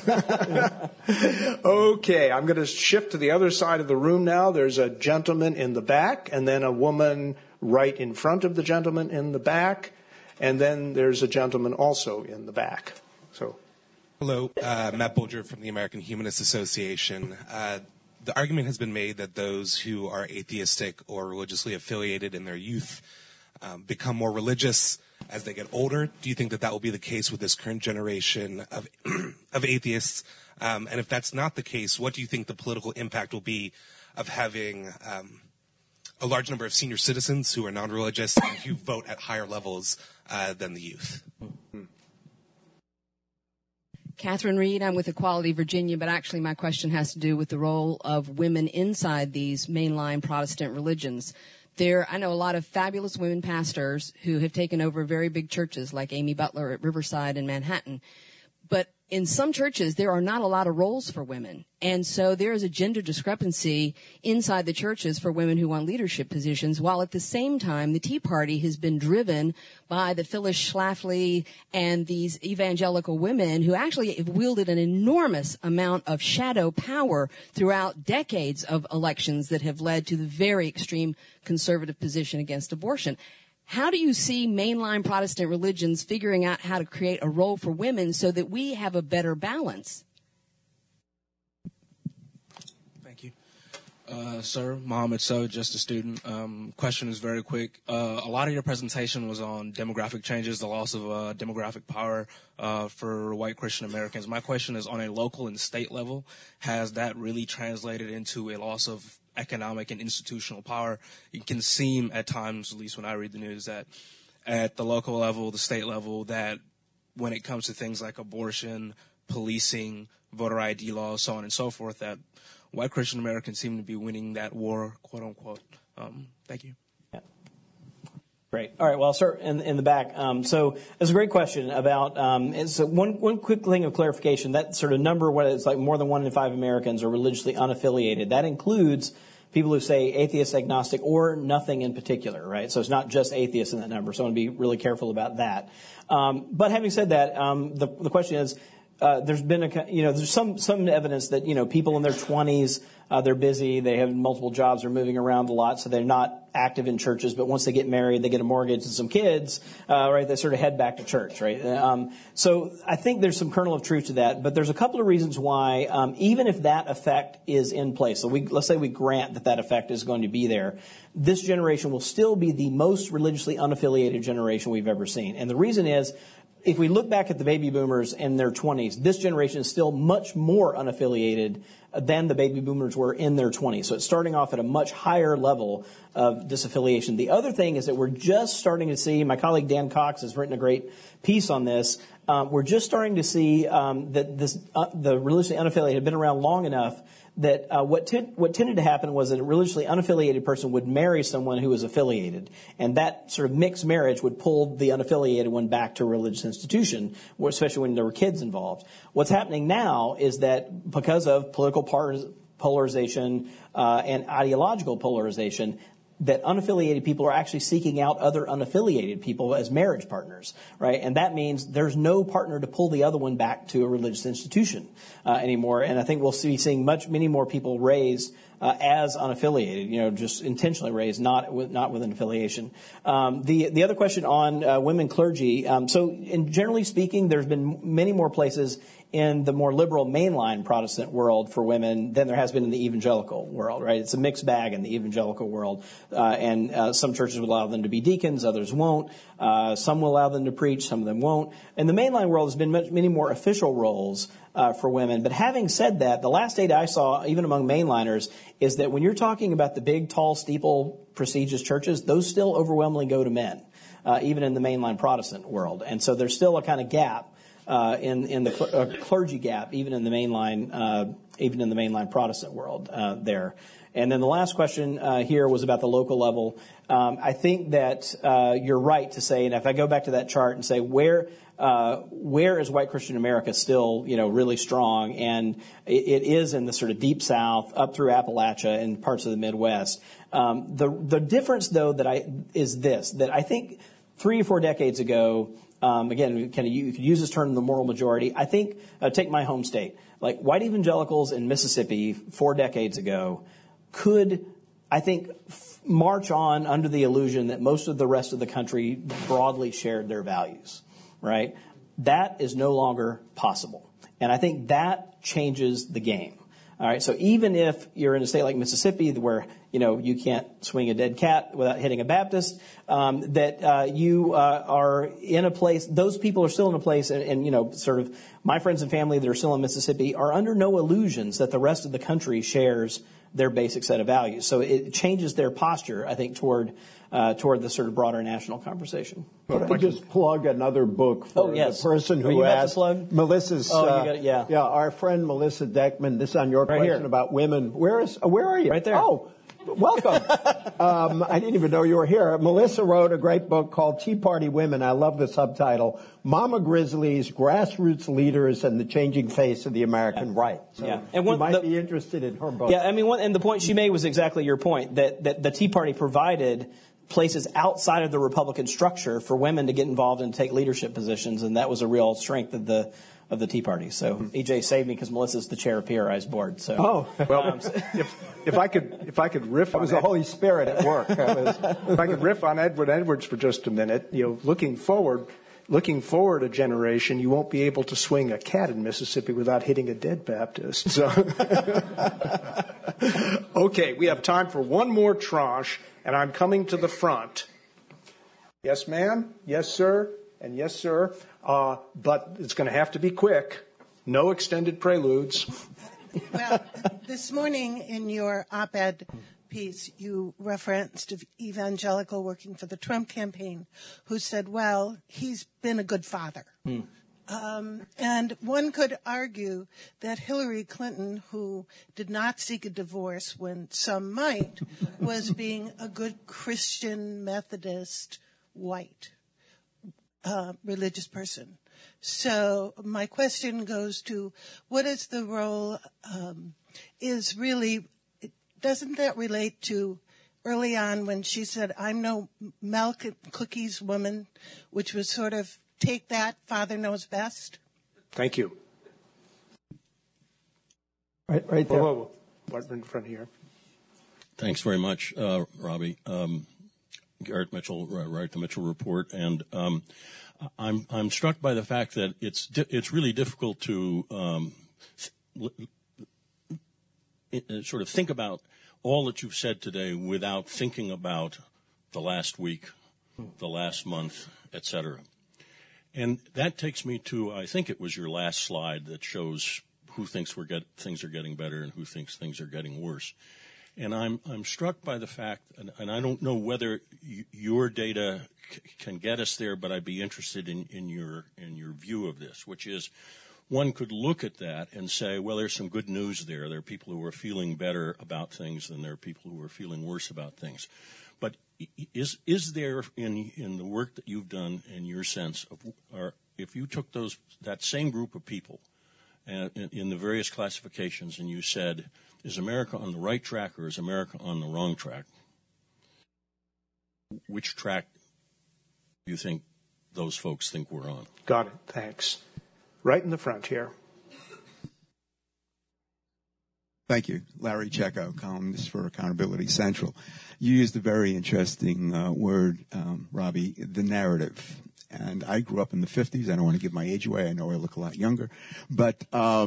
Okay, I'm going to shift to the other side of the room now. There's a gentleman in the back, and then a woman right in front of the gentleman in the back, and then there's a gentleman also in the back. So, hello, Matt Bulger from the American Humanist Association. The argument has been made that those who are atheistic or religiously affiliated in their youth become more religious as they get older. Do you think that will be the case with this current generation of atheists? And if that's not the case, what do you think the political impact will be of having a large number of senior citizens who are non-religious and who vote at higher levels than the youth? Catherine Reed, I'm with Equality Virginia, but actually my question has to do with the role of women inside these mainline Protestant religions. I know a lot of fabulous women pastors who have taken over very big churches like Amy Butler at Riverside in Manhattan. But in some churches, there are not a lot of roles for women. And so there is a gender discrepancy inside the churches for women who want leadership positions, while at the same time, the Tea Party has been driven by the Phyllis Schlafly and these evangelical women who actually have wielded an enormous amount of shadow power throughout decades of elections that have led to the very extreme conservative position against abortion. How do you see mainline Protestant religions figuring out how to create a role for women so that we have a better balance? Thank you. Sir, Mohammed So, just a student. Question is very quick. A lot of your presentation was on demographic changes, the loss of demographic power for white Christian Americans. My question is, on a local and state level, has that really translated into a loss of economic and institutional power? It can seem at times, at least when I read the news, that at the local level, the state level, that when it comes to things like abortion, policing, voter ID laws, so on and so forth, that white Christian Americans seem to be winning that war, quote unquote. Thank you. Yeah. Great. All right. Well, sir, in the back. So it's a great question about. So one quick thing of clarification. That sort of number, what it's like, more than 1 in 5 Americans are religiously unaffiliated. That includes people who say atheist, agnostic, or nothing in particular, right? So it's not just atheists in that number. So I want to be really careful about that. But having said that, the question is. There's been there's some evidence that, people in their 20s, they're busy, they have multiple jobs, they're moving around a lot, so they're not active in churches, but once they get married, they get a mortgage and some kids, right, they sort of head back to church, right? So I think there's some kernel of truth to that, but there's a couple of reasons why, even if that effect is in place, so let's say we grant that effect is going to be there, this generation will still be the most religiously unaffiliated generation we've ever seen. And the reason is, if we look back at the baby boomers in their 20s, this generation is still much more unaffiliated than the baby boomers were in their 20s. So it's starting off at a much higher level of disaffiliation. The other thing is that we're just starting to see, my colleague Dan Cox has written a great piece on this, we're just starting to see that the religiously unaffiliated had been around long enough that what tended to happen was that a religiously unaffiliated person would marry someone who was affiliated, and that sort of mixed marriage would pull the unaffiliated one back to a religious institution, especially when there were kids involved. What's happening now is that because of political polarization and ideological polarization, that unaffiliated people are actually seeking out other unaffiliated people as marriage partners, right? And that means there's no partner to pull the other one back to a religious institution anymore. And I think we'll be seeing many more people raised as unaffiliated, just intentionally raised, not with an affiliation. The other question on women clergy. So, generally speaking, there's been many more places in the more liberal mainline Protestant world for women than there has been in the evangelical world, right? It's a mixed bag in the evangelical world. And some churches will allow them to be deacons, others won't. Some will allow them to preach, some of them won't. In the mainline world, there's been many more official roles for women. But having said that, the last data I saw, even among mainliners, is that when you're talking about the big, tall, steeple, prestigious churches, those still overwhelmingly go to men, even in the mainline Protestant world. And so there's still a kind of gap in the clergy gap, even in the mainline Protestant world there. And then the last question here was about the local level. I think that you're right to say, and if I go back to that chart and say where is white Christian America still, really strong, and it is in the sort of deep South, up through Appalachia and parts of the Midwest. The difference, though, is this: that I think 3 or 4 decades ago. Again, you could use this term, the moral majority. I think, take my home state, like white evangelicals in Mississippi 4 decades ago could, I think, march on under the illusion that most of the rest of the country broadly shared their values, right? That is no longer possible. And I think that changes the game. All right, so even if you're in a state like Mississippi where, you can't swing a dead cat without hitting a Baptist, you are in a place, those people are still in a place, and sort of my friends and family that are still in Mississippi are under no illusions that the rest of the country shares their basic set of values. So it changes their posture, I think, toward the sort of broader national conversation. Could I just plug another book for the person who asked? Melissa's. Oh, you got it, yeah. Yeah, our friend Melissa Deckman. This is on your question about women. Where are you? Right there. Oh, Welcome. I didn't even know you were here. Melissa wrote a great book called Tea Party Women. I love the subtitle, Mama Grizzlies, Grassroots Leaders, and the Changing Face of the American Right. So and you might be interested in her book. Yeah, I mean, and the point she made was exactly your point, that the Tea Party provided places outside of the Republican structure for women to get involved and take leadership positions, and that was a real strength of the Tea Party. So EJ saved me because Melissa's the chair of PRI's board. So if I could riff on it was the Holy Spirit at work. If I could riff on Edward Edwards for just a minute, looking forward a generation, you won't be able to swing a cat in Mississippi without hitting a dead Baptist. So, okay, we have time for one more tranche, and I'm coming to the front. Yes, ma'am. Yes, sir. And yes, sir. But it's going to have to be quick. No extended preludes. Well, this morning in your op-ed piece, you referenced an evangelical working for the Trump campaign who said, well, he's been a good father. And one could argue that Hillary Clinton, who did not seek a divorce when some might, was being a good Christian Methodist white religious person. So my question goes to, what is the role, doesn't that relate to early on when she said, I'm no milk and cookies woman, which was sort of, take that, Father knows best? Thank you. Right there. Whoa. Right in front here. Thanks very much, Robbie. Garrett Mitchell, write the Mitchell Report, and I'm struck by the fact that it's really difficult to sort of think about all that you've said today without thinking about the last week, the last month, etc. And that takes me to, I think it was your last slide that shows who thinks things are getting better and who thinks things are getting worse. And I'm struck by the fact, and I don't know whether your data can get us there, but I'd be interested in your view of this, which is one could look at that and say, well, there's some good news there. There are people who are feeling better about things than there are people who are feeling worse about things. But is there in the work that you've done, in your sense, or if you took that same group of people in the various classifications and you said, is America on the right track or is America on the wrong track? Which track do you think those folks think we're on? Got it. Thanks. Right in the front here. Thank you. Larry Checco, columnist for Accountability Central. You used a very interesting word, Robbie, the narrative. And I grew up in the 50s. I don't want to give my age away. I know I look a lot younger. But I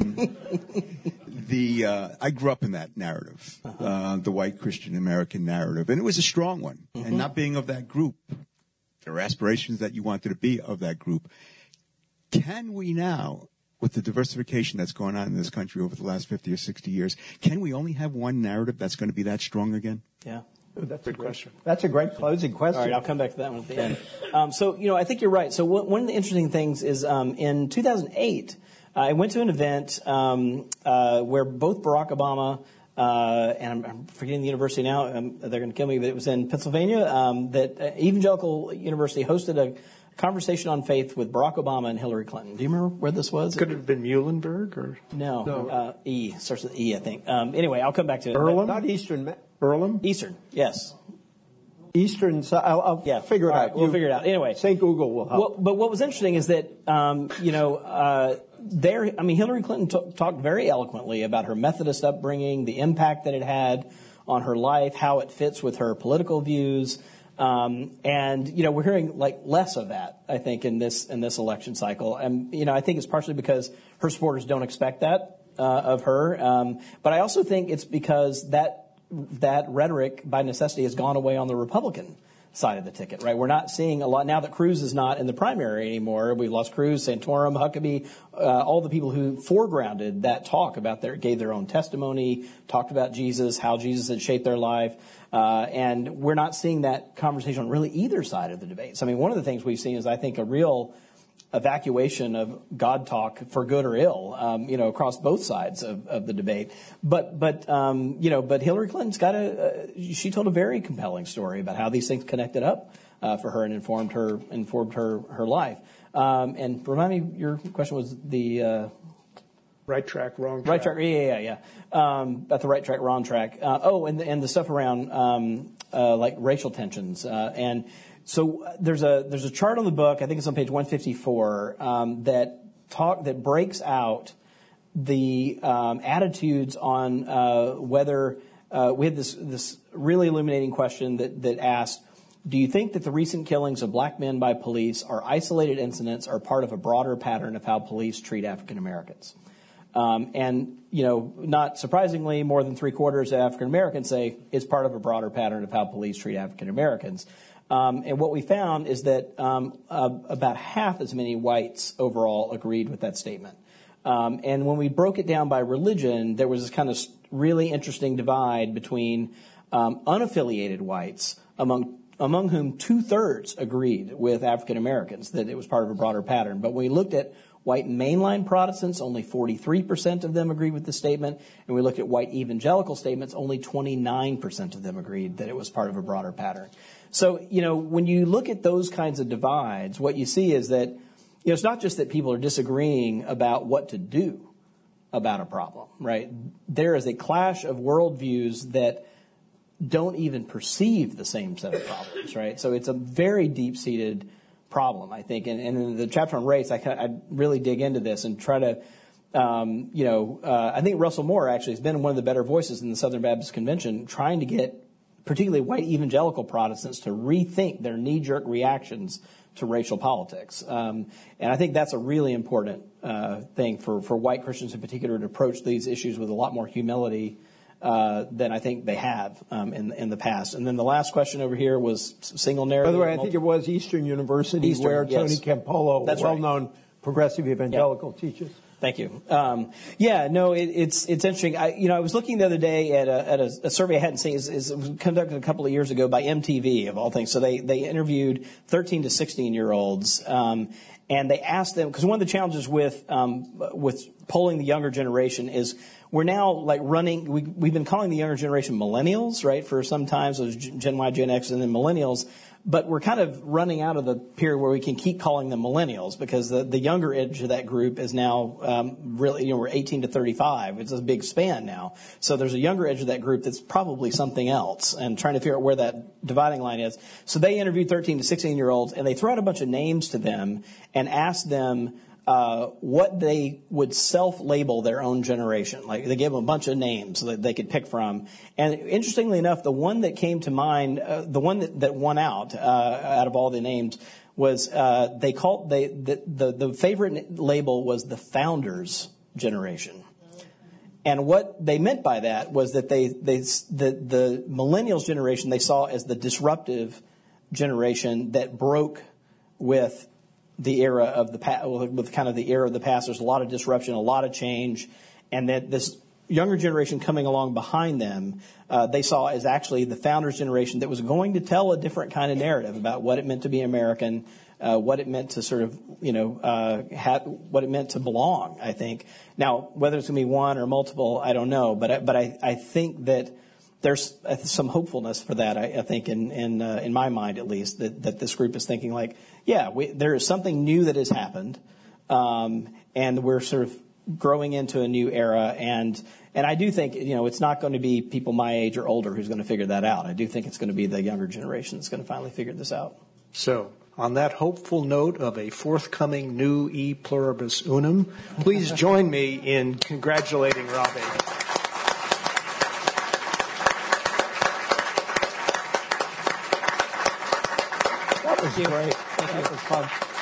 grew up in that narrative, the white Christian American narrative. And it was a strong one. Mm-hmm. And not being of that group, there are aspirations that you wanted to be of that group. Can we now, with the diversification that's going on in this country over the last 50 or 60 years, can we only have one narrative that's going to be that strong again? Yeah. That's a good question. That's a great closing question. All right, I'll come back to that one at the end. I think you're right. So one of the interesting things is in 2008, I went to an event where both Barack Obama and I'm forgetting the university now. They're going to kill me, but it was in Pennsylvania. That Evangelical University hosted a conversation on faith with Barack Obama and Hillary Clinton. Do you remember where this was? Could it have been Muhlenberg or no? E starts with E, I think. Anyway, I'll come back to it. Earlham, not Eastern. Earlham, Eastern, yes. Eastern. So I'll figure it out. We'll figure it out. Anyway, St. Google will help. Well, but what was interesting is that Hillary Clinton talked very eloquently about her Methodist upbringing, the impact that it had on her life, how it fits with her political views. And we're hearing less of that, I think, in this election cycle. And I think it's partially because her supporters don't expect that of her. But I also think it's because that rhetoric by necessity has gone away on the Republican side of the ticket, right? We're not seeing a lot now that Cruz is not in the primary anymore. We've lost Cruz, Santorum, Huckabee, all the people who foregrounded that talk gave their own testimony, talked about Jesus, how Jesus had shaped their life. And we're not seeing that conversation on really either side of the debates. I mean, one of the things we've seen is, I think, a real evacuation of God talk for good or ill, across both sides of the debate. But Hillary Clinton's she told a very compelling story about how these things connected up for her and informed her life. And remind me, your question was the right track, wrong track. Right track, yeah. About the right track, wrong track. And the stuff around like racial tensions. And so there's a chart on the book, I think it's on page 154, that breaks out the attitudes on whether we had this really illuminating question that asked, do you think that the recent killings of black men by police are isolated incidents or part of a broader pattern of how police treat African Americans? And not surprisingly, more than 3/4 of African Americans say it's part of a broader pattern of how police treat African Americans. And what we found is that about half as many whites overall agreed with that statement. And when we broke it down by religion, there was this kind of really interesting divide between unaffiliated whites, among whom 2/3 agreed with African Americans that it was part of a broader pattern. But when we looked at white mainline Protestants, only 43% of them agreed with the statement. And we looked at white evangelical statements, only 29% of them agreed that it was part of a broader pattern. So, when you look at those kinds of divides, what you see is that, it's not just that people are disagreeing about what to do about a problem, right? There is a clash of worldviews that don't even perceive the same set of problems, right? So it's a very deep-seated problem, I think. And in the chapter on race, I really dig into this and try to, I think Russell Moore actually has been one of the better voices in the Southern Baptist Convention, trying to get particularly white evangelical Protestants to rethink their knee-jerk reactions to racial politics. And I think that's a really important thing for white Christians in particular, to approach these issues with a lot more humility than I think they have in the past. And then the last question over here was single narrative. By the way, I think it was Eastern University, where Tony Campolo, a well-known progressive evangelical, teaches. Thank you. It's interesting. I was looking the other day at a survey I hadn't seen. It was conducted a couple of years ago by MTV, of all things. So they interviewed 13 to 16-year-olds, and they asked them, because one of the challenges with polling the younger generation is we're now we've been calling the younger generation millennials, right, for some time. So Gen Y, Gen X, and then millennials. But we're kind of running out of the period where we can keep calling them millennials, because the younger edge of that group is now really, we're 18 to 35. It's a big span now. So there's a younger edge of that group that's probably something else, and trying to figure out where that dividing line is. So they interviewed 13 to 16-year-olds, and they threw out a bunch of names to them and asked them what they would self-label their own generation. Like, they gave them a bunch of names that they could pick from. And interestingly enough, the one that came to mind, the one that won out of all the names, was the favorite label was the Founders Generation. And what they meant by that was that the millennials generation they saw as the disruptive generation that broke with the era of with kind of the era of the past. There's a lot of disruption, a lot of change, and that this younger generation coming along behind them, they saw as actually the Founders Generation that was going to tell a different kind of narrative about what it meant to be American, what it meant to sort of, what it meant to belong, I think. Now, whether it's going to be one or multiple, I don't know, but I think that there's some hopefulness for that, I think, in my mind at least, that this group is thinking like, there is something new that has happened, and we're sort of growing into a new era, and I do think, it's not going to be people my age or older who's going to figure that out. I do think it's going to be the younger generation that's going to finally figure this out. So, on that hopeful note of a forthcoming new E Pluribus Unum, please join me in congratulating Robbie. That was great. That was fun.